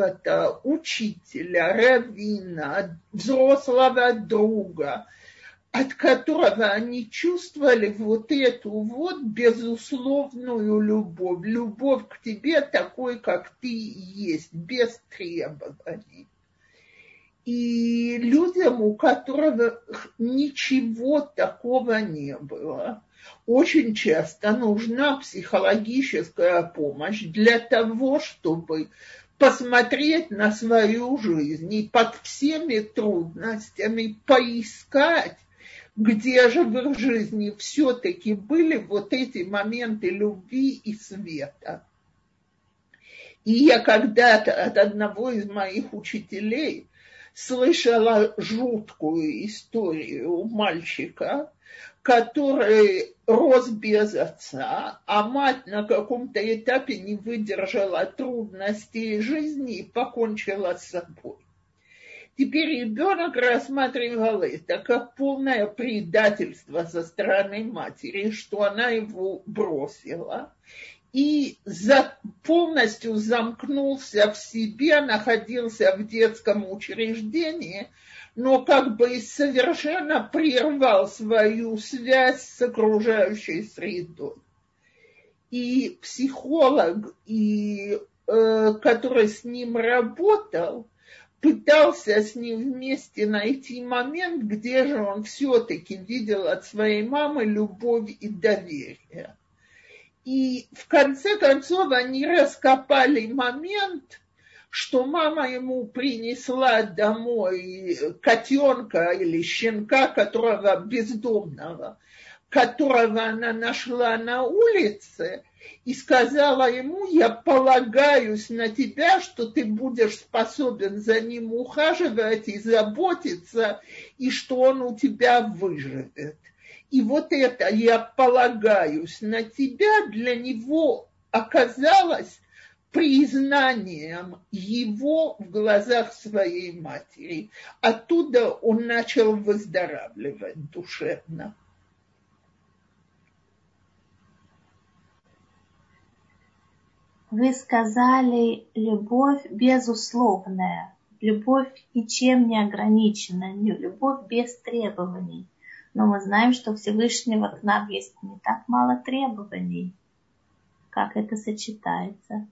какого-то учителя, раввина, взрослого друга, от которого они чувствовали вот эту вот безусловную любовь. Любовь к тебе такой, как ты есть, без требований. И людям, у которых ничего такого не было, очень часто нужна психологическая помощь для того, чтобы посмотреть на свою жизнь и под всеми трудностями поискать, где же в их жизни все-таки были вот эти моменты любви и света. И я когда-то от одного из моих учителей слышала жуткую историю мальчика, который рос без отца, а мать на каком-то этапе не выдержала трудностей жизни и покончила с собой. Теперь ребенок рассматривал это как полное предательство со стороны матери, что она его бросила, и за, полностью замкнулся в себе, находился в детском учреждении, но как бы совершенно прервал свою связь с окружающей средой. И психолог, и, э, который с ним работал, пытался с ним вместе найти момент, где же он все-таки видел от своей мамы любовь и доверие. И в конце концов они раскопали момент, что мама ему принесла домой котенка или щенка, которого бездомного, которого она нашла на улице, и сказала ему: я полагаюсь на тебя, что ты будешь способен за ним ухаживать и заботиться, и что он у тебя выживет. И вот это «я полагаюсь на тебя» для него оказалось признанием его в глазах своей матери. Оттуда он начал выздоравливать душевно. Вы сказали «любовь безусловная», любовь ничем не ограничена, любовь без требований. Но мы знаем, что у Всевышнего к нам есть не так мало требований. Как это сочетается?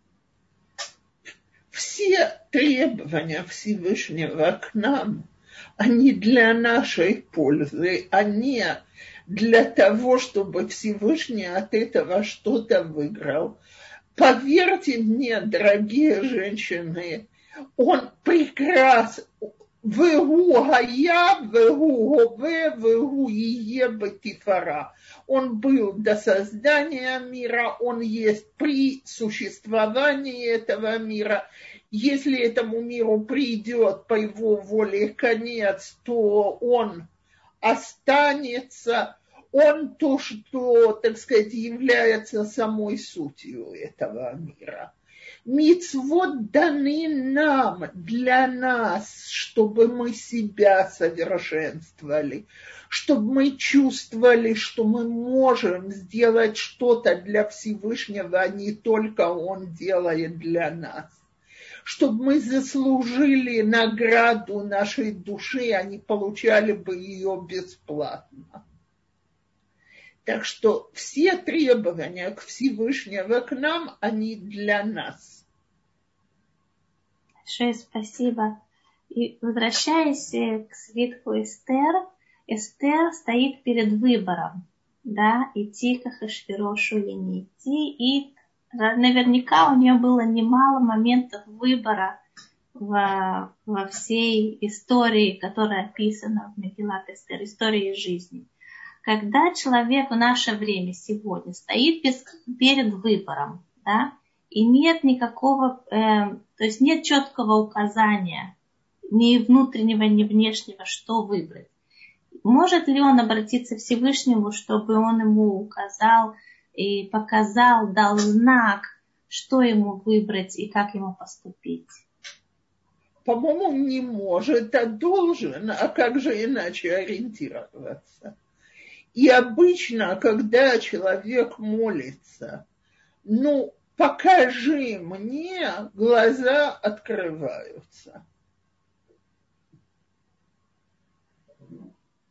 Все требования Всевышнего к нам, они для нашей пользы, а не для того, чтобы Всевышний от этого что-то выиграл. Поверьте мне, дорогие женщины, он прекрасен. Вегу гая, вегу гове, вегу ие бетифара. Он был до создания мира, он есть при существовании этого мира. Если этому миру придет по его воле конец, то он останется. Он то, что, так сказать, является самой сутью этого мира. Мицвот даны нам, для нас, чтобы мы себя совершенствовали, чтобы мы чувствовали, что мы можем сделать что-то для Всевышнего, а не только Он делает для нас. Чтобы мы заслужили награду нашей души, а не получали бы ее бесплатно. Так что все требования к Всевышнему к нам, они для нас. Большое спасибо. И возвращаясь к свитку Эстер, Эстер стоит перед выбором, да, идти к Ахашверошу или не идти. И наверняка у нее было немало моментов выбора во, во всей истории, которая описана в Мегилат Эстер, истории жизни. Когда человек в наше время сегодня стоит без, перед выбором, да, и нет никакого, э, то есть нет четкого указания, ни внутреннего, ни внешнего, что выбрать, может ли он обратиться к Всевышнему, чтобы он ему указал и показал, дал знак, что ему выбрать и как ему поступить? По-моему, не может, а должен, а как же иначе ориентироваться? И обычно, когда человек молится, ну, покажи мне, глаза открываются.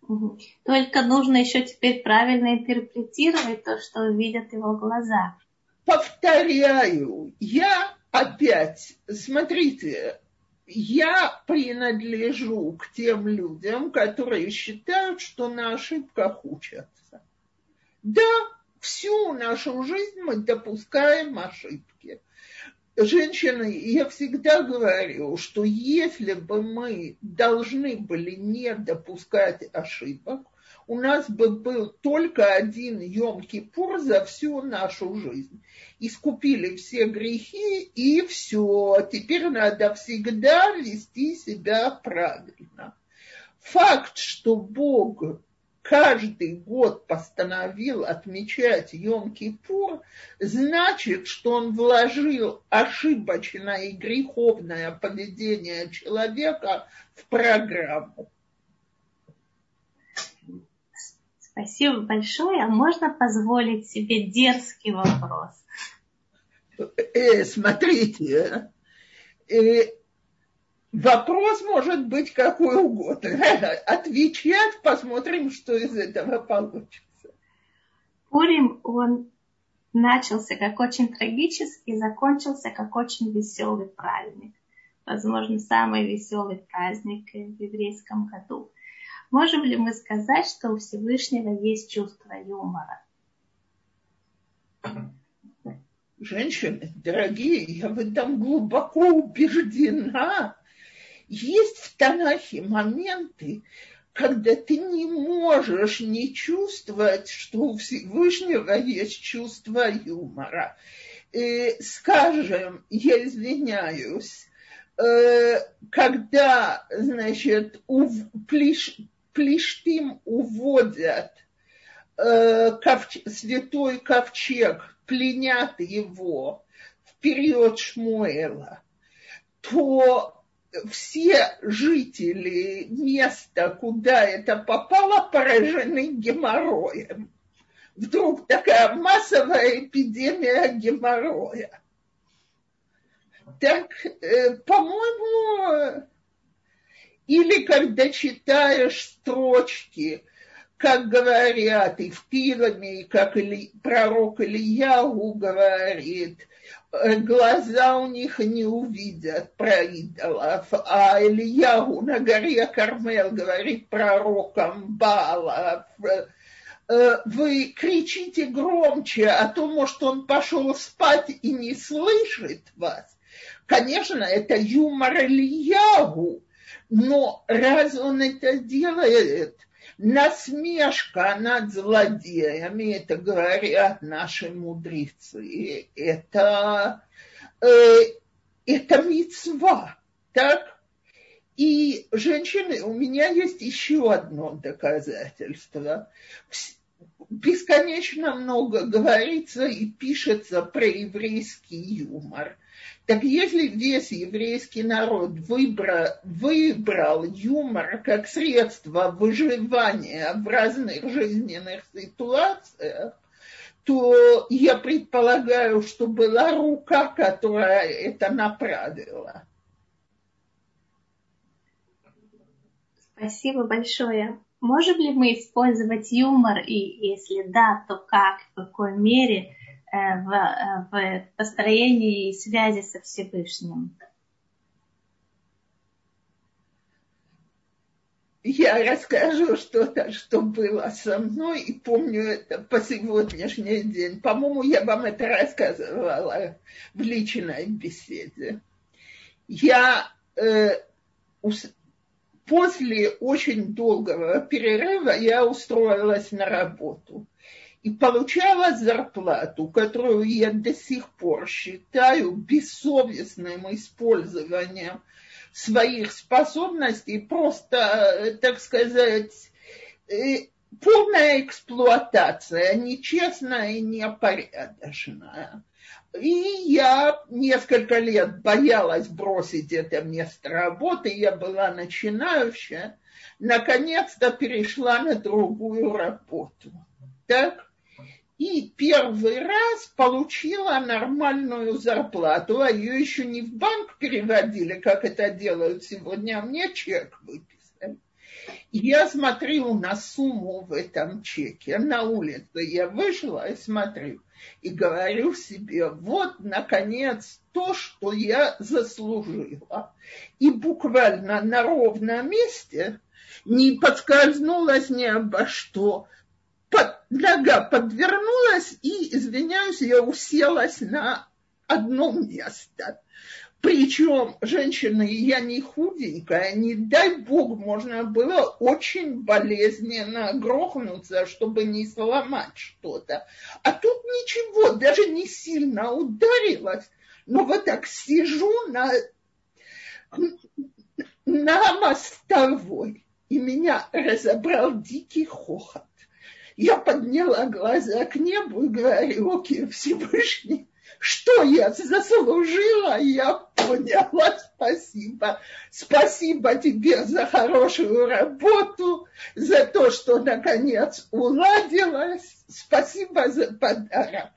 Угу. Только нужно еще теперь правильно интерпретировать то, что видят его глаза. Повторяю, я опять, смотрите, я принадлежу к тем людям, которые считают, что на ошибках учатся. Да, всю нашу жизнь мы допускаем ошибки. Женщины, я всегда говорю, что если бы мы должны были не допускать ошибок, у нас бы был только один Йом-Кипур за всю нашу жизнь. Искупили все грехи, и все. Теперь надо всегда вести себя правильно. Факт, что Бог каждый год постановил отмечать Йом-Кипур, значит, что он вложил ошибочное и греховное поведение человека в программу. Спасибо большое. А можно позволить себе дерзкий вопрос? Э, смотрите, э, вопрос может быть какой угодно. Отвечать, посмотрим, что из этого получится. Пурим, он начался как очень трагический, закончился как очень веселый праздник. Возможно, самый веселый праздник в еврейском году. Можем ли мы сказать, что у Всевышнего есть чувство юмора? Женщины, дорогие, я в этом глубоко убеждена. Есть в Танахе моменты, когда ты не можешь не чувствовать, что у Всевышнего есть чувство юмора. И, скажем, я извиняюсь, когда, значит, у плеш, Плештим уводят э, ковч, святой ковчег, пленят его в период Шмуэла, то все жители места, куда это попало, поражены геморроем. Вдруг такая массовая эпидемия геморроя. Так, э, по-моему, или когда читаешь строчки, как говорят и в Пиламе, и как Или, пророк Ильяу говорит, глаза у них не увидят про идолов, а Ильяу на горе Кармел говорит пророкам Баала, вы кричите громче, а то, может, он пошел спать и не слышит вас. Конечно, это юмор Ильяу, но раз он это делает, насмешка над злодеями, это говорят наши мудрецы, это, э, это мицва, так? И, женщины, у меня есть еще одно доказательство. Бесконечно много говорится и пишется про еврейский юмор. Так если весь еврейский народ выбрал, выбрал юмор как средство выживания в разных жизненных ситуациях, то я предполагаю, что была рука, которая это направила. Спасибо большое. Можем ли мы использовать юмор, и если да, то как, в какой мере в, в построении связи со Всевышним? Я расскажу что-то, что было со мной, и помню это по сегодняшний день. По-моему, я вам это рассказывала в личной беседе. Я э, после очень долгого перерыва я устроилась на работу и получала зарплату, которую я до сих пор считаю бессовестным использованием своих способностей, просто, так сказать, полная эксплуатация, нечестная и непорядочная. И я несколько лет боялась бросить это место работы, я была начинающая, наконец-то перешла на другую работу. Так? И первый раз получила нормальную зарплату, а ее еще не в банк переводили, как это делают сегодня, а мне чек выписали. Я смотрю на сумму в этом чеке, на улице я вышла и смотрю, и говорю себе, вот, наконец, то, что я заслужила. И буквально на ровном месте не подскользнулась ни обо что. Под, нога подвернулась, и, извиняюсь, я уселась на одно место. Причем, женщина, я не худенькая, не дай бог, можно было очень болезненно грохнуться, чтобы не сломать что-то. А тут ничего, даже не сильно ударилась, но вот так сижу на, на мостовой, и меня разобрал дикий хохот. Я подняла глаза к небу и говорю, окей, Всевышний, что я заслужила, я поняла, спасибо. Спасибо тебе за хорошую работу, за то, что наконец уладилась. Спасибо за подарок.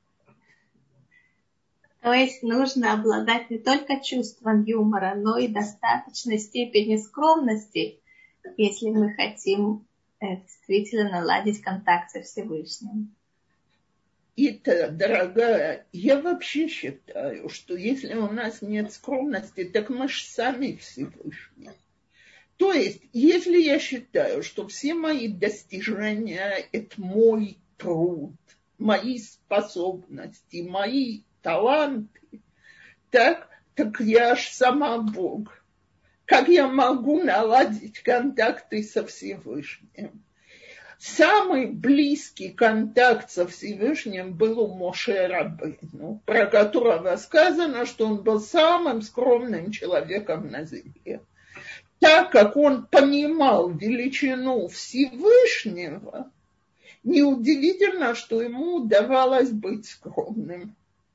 То есть нужно обладать не только чувством юмора, но и достаточной степени скромности, если мы хотим действительно наладить контакт со Всевышним. Ита, дорогая, я вообще считаю, что если у нас нет скромности, так мы же сами Всевышние. То есть, если я считаю, что все мои достижения – это мой труд, мои способности, мои таланты, так, так я ж сама Бог. Как я могу наладить контакты со Всевышним? Самый близкий контакт со Всевышним был у Моше Рабейну, про которого сказано, что он был самым скромным человеком на земле. Так как он понимал величину Всевышнего, неудивительно, что ему удавалось быть скромным.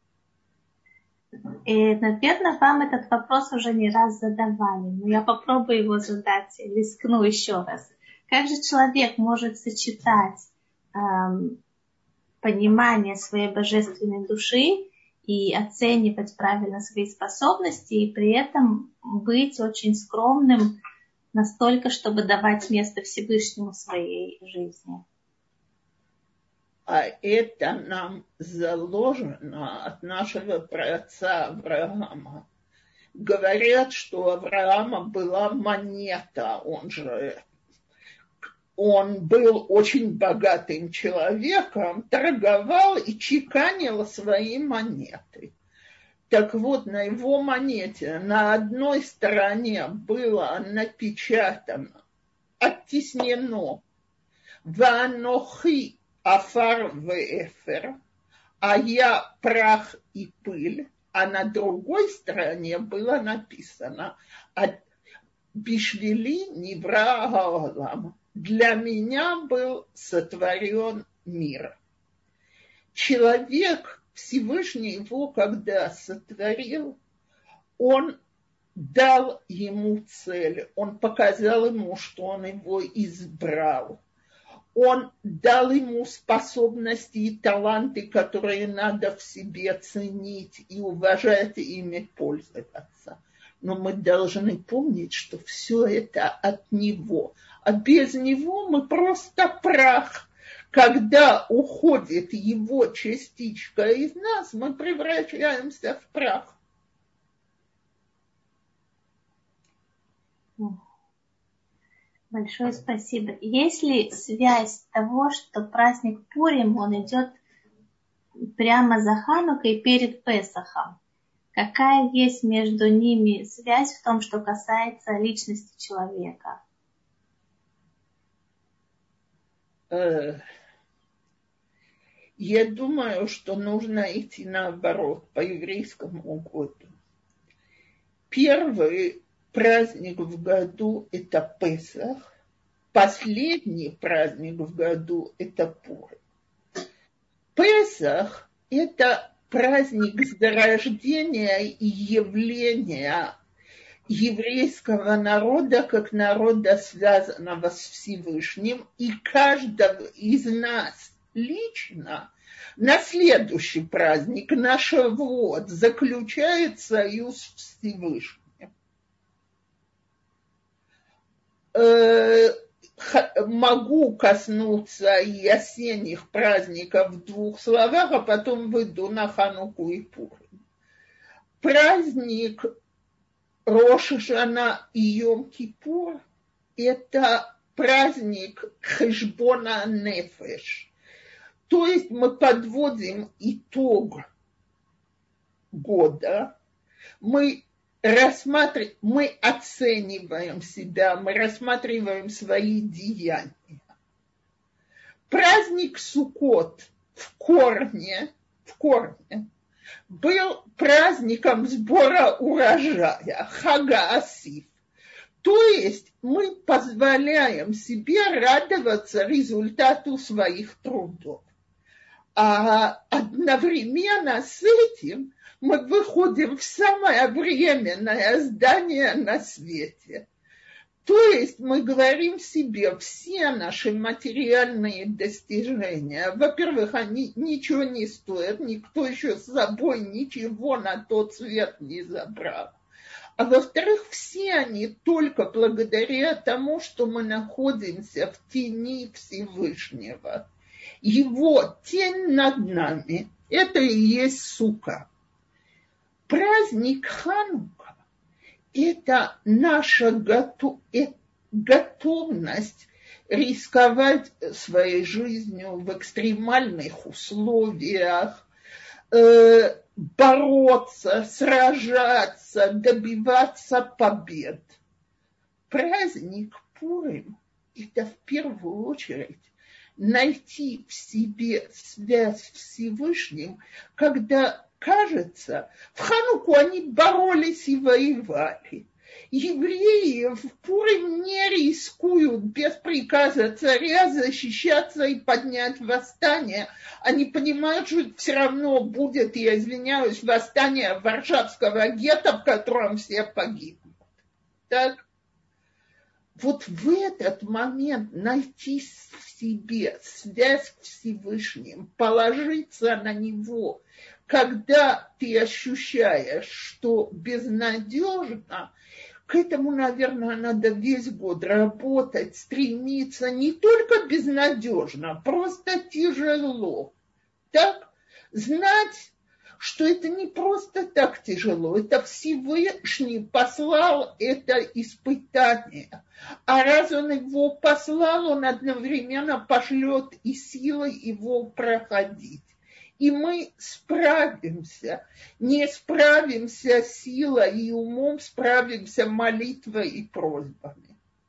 И, наверное, вам этот вопрос уже не раз задавали, но я попробую его задать, рискну еще раз. Как же человек может сочетать эм, понимание своей божественной души и оценивать правильно свои способности, и при этом быть очень скромным настолько, чтобы давать место Всевышнему в своей жизни? А это нам заложено от нашего праотца Авраама. Говорят, что у Авраама была монета, он же... Он был очень богатым человеком, торговал и чеканил свои монеты. Так вот, на его монете на одной стороне было напечатано, оттеснено «Ванохи афар веэфер», а я прах и пыль, а на другой стороне было написано «Бишвили невра гаолам». Для меня был сотворен мир. Человек, Всевышний его, когда сотворил, он дал ему цель, он показал ему, что он его избрал. Он дал ему способности и таланты, которые надо в себе ценить и уважать, и ими пользоваться. Но мы должны помнить, что все это от него. А без него мы просто прах. Когда уходит его частичка из нас, мы превращаемся в прах. Большое спасибо. Есть ли связь того, что праздник Пурим, он идет прямо за Ханукой перед Песахом? Какая есть между ними связь в том, что касается личности человека? Я думаю, что нужно идти наоборот, по еврейскому году. Первый праздник в году – это Песах. Последний праздник в году – это Пурим. Песах – это праздник зарождения и явления еврейского народа как народа, связанного с Всевышним, и каждого из нас лично на следующий праздник, на Шавуот, заключает союз с Всевышним. э, могу коснуться и осенних праздников в двух словах, а потом выйду на Хануку и Пурим. Праздник Рош ха-Шана и Йом-Кипур – это праздник Хешбона Нефеш. То есть мы подводим итог года, мы рассматриваем, мы оцениваем себя, мы рассматриваем свои деяния. Праздник Суккот в корне, в корне был праздником сбора урожая, Хага Асиф. То есть мы позволяем себе радоваться результату своих трудов. А одновременно с этим мы выходим в самое временное здание на свете. То есть мы говорим себе, все наши материальные достижения, во-первых, они ничего не стоят, никто еще с собой ничего на тот свет не забрал. А во-вторых, все они только благодаря тому, что мы находимся в тени Всевышнего. Его тень над нами – это и есть сука. Праздник Ханука – это наша готовность рисковать своей жизнью в экстремальных условиях, э, бороться, сражаться, добиваться побед. Праздник Пурим – это в первую очередь найти в себе связь с Всевышним, когда, кажется, в Хануку они боролись и воевали. Евреи в Пурим не рискуют без приказа царя защищаться и поднять восстание. Они понимают, что все равно будет, я извиняюсь, восстание Варшавского гетто, в котором все погибнут. Так? Вот в этот момент найти в себе связь с Всевышним, положиться на него, когда ты ощущаешь, что безнадежно, к этому, наверное, надо весь год работать, стремиться, не только безнадежно, просто тяжело. Так? Знать, что это не просто так тяжело, это Всевышний послал это испытание. А раз он его послал, он одновременно пошлет и силой его проходить. И мы справимся, не справимся силой и умом, справимся молитвой и просьбами.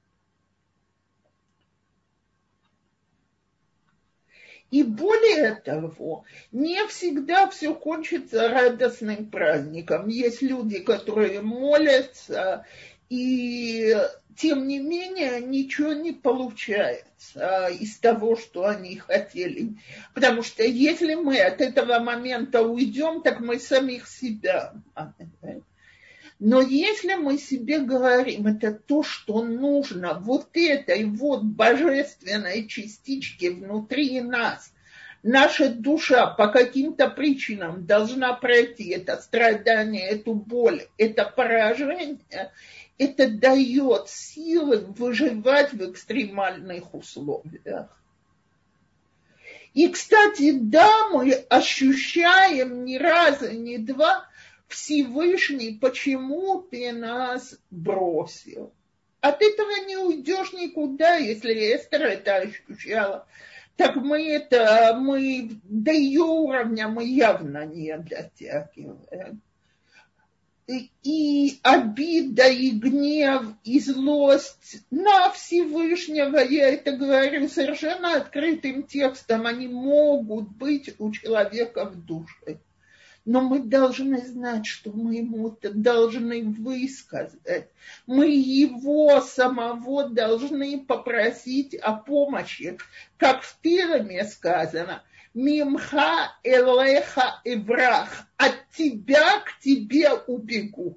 И более того, не всегда все кончится радостным праздником. Есть люди, которые молятся, и тем не менее ничего не получается из того, что они хотели. Потому что если мы от этого момента уйдем, так мы самих себя. Но если мы себе говорим, это то, что нужно вот этой вот божественной частичке внутри нас, наша душа по каким-то причинам должна пройти это страдание, эту боль, это поражение, это дает силы выживать в экстремальных условиях. И, кстати, да, мы ощущаем ни разу, ни два, Всевышний, почему ты нас бросил? От этого не уйдешь никуда, если Эстер это ощущала. Так мы это, мы до ее уровня мы явно не дотягиваем. И, и обида, и гнев, и злость на Всевышнего, я это говорю совершенно открытым текстом, они могут быть у человека в душе. Но мы должны знать, что мы ему это должны высказать. Мы его самого должны попросить о помощи. Как в Тилеме сказано, «Мимха элеха эврах» – «От тебя к тебе убегу».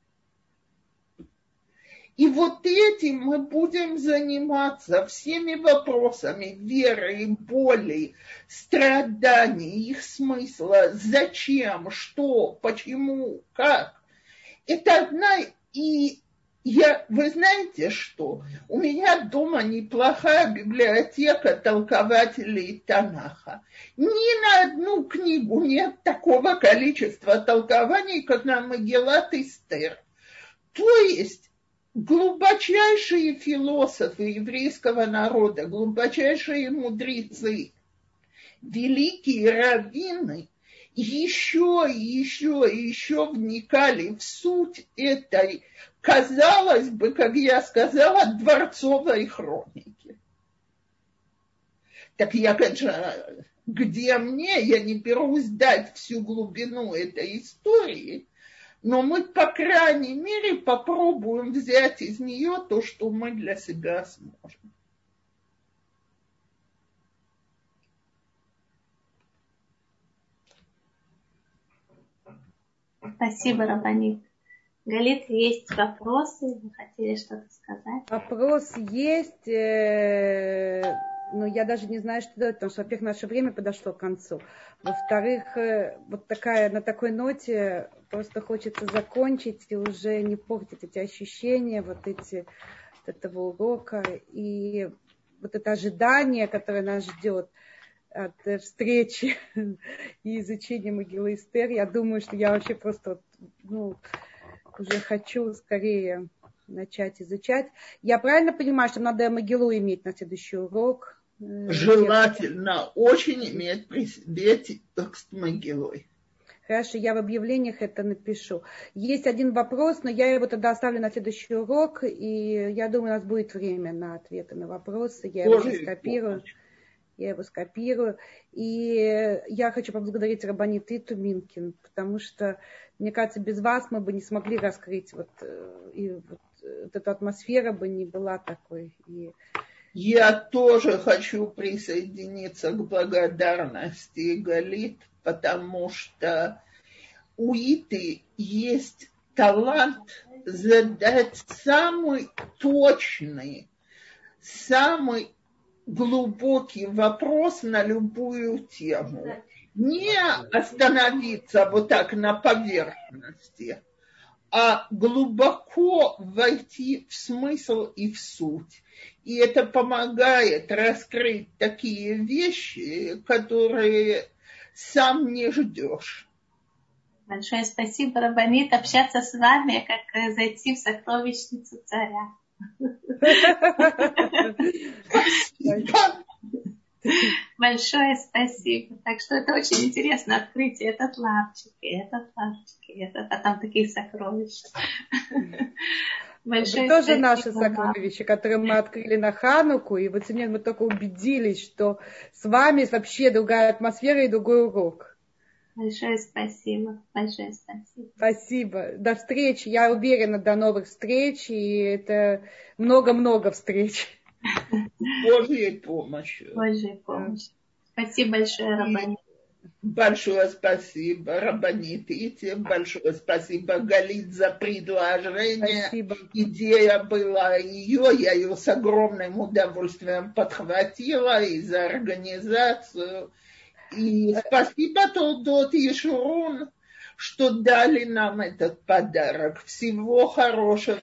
И вот этим мы будем заниматься всеми вопросами веры, боли, страданий, их смысла, зачем, что, почему, как. Это одна, и Я, вы знаете что? У меня дома неплохая библиотека толкователей Танаха. Ни на одну книгу нет такого количества толкований, как на Мегилат Эстер. То есть глубочайшие философы еврейского народа, глубочайшие мудрецы, великие раввины еще и еще и еще вникали в суть этой, казалось бы, как я сказала, дворцовой хроники. Так я, конечно, где мне, я не берусь дать всю глубину этой истории, но мы, по крайней мере, попробуем взять из нее то, что мы для себя сможем. Спасибо, Рабанит. Галит, есть вопросы? Вы хотели что-то сказать? Вопрос есть, э, но я даже не знаю, что делать, потому что, во-первых, наше время подошло к концу. Во-вторых, э, вот такая, на такой ноте просто хочется закончить и уже не портить эти ощущения, вот эти, вот этого урока и вот это ожидание, которое нас ждет от встречи и изучения Мегилы Эстер. Я думаю, что я вообще просто, ну, уже хочу скорее начать изучать. Я правильно понимаю, что надо Мегилу иметь на следующий урок? Желательно очень иметь при себе текст Мегилы. Хорошо, я в объявлениях это напишу. Есть один вопрос, но я его тогда оставлю на следующий урок, и я думаю, у нас будет время на ответы на вопросы. Я его скопирую. Помощь. Я его скопирую. И я хочу поблагодарить Рабанит Иту Минкин, потому что, мне кажется, без вас мы бы не смогли раскрыть, вот, и вот, вот эта атмосфера бы не была такой. И... Я тоже хочу присоединиться к благодарности Галит, потому что у Иты есть талант задать самый точный, самый глубокий вопрос на любую тему. Не остановиться вот так на поверхности, а глубоко войти в смысл и в суть. И это помогает раскрыть такие вещи, которые сам не ждешь. Большое спасибо, Рабанит. Общаться с вами, как зайти в сокровищницу царя. Большое спасибо. Так что это очень интересно открытие. Этот лавчик, и этот лавчик, и этот, а там такие сокровища. Большое это тоже наши сокровища, которые мы открыли на Хануку, и вот сегодня мы только убедились, что с вами вообще другая атмосфера и другой урок. Большое спасибо. Большое спасибо. Спасибо. До встречи. Я уверена, до новых встреч. И это много-много встреч. Божьей помощью. Божьей помощью. Спасибо большое, Рабанит. Большое спасибо, Рабанит. И тебе большое спасибо, Галит, за предложение. Спасибо. Идея была ее, я ее с огромным удовольствием подхватила и за организацию. И спасибо Толдот Ешурун, что дали нам этот подарок. Всего хорошего.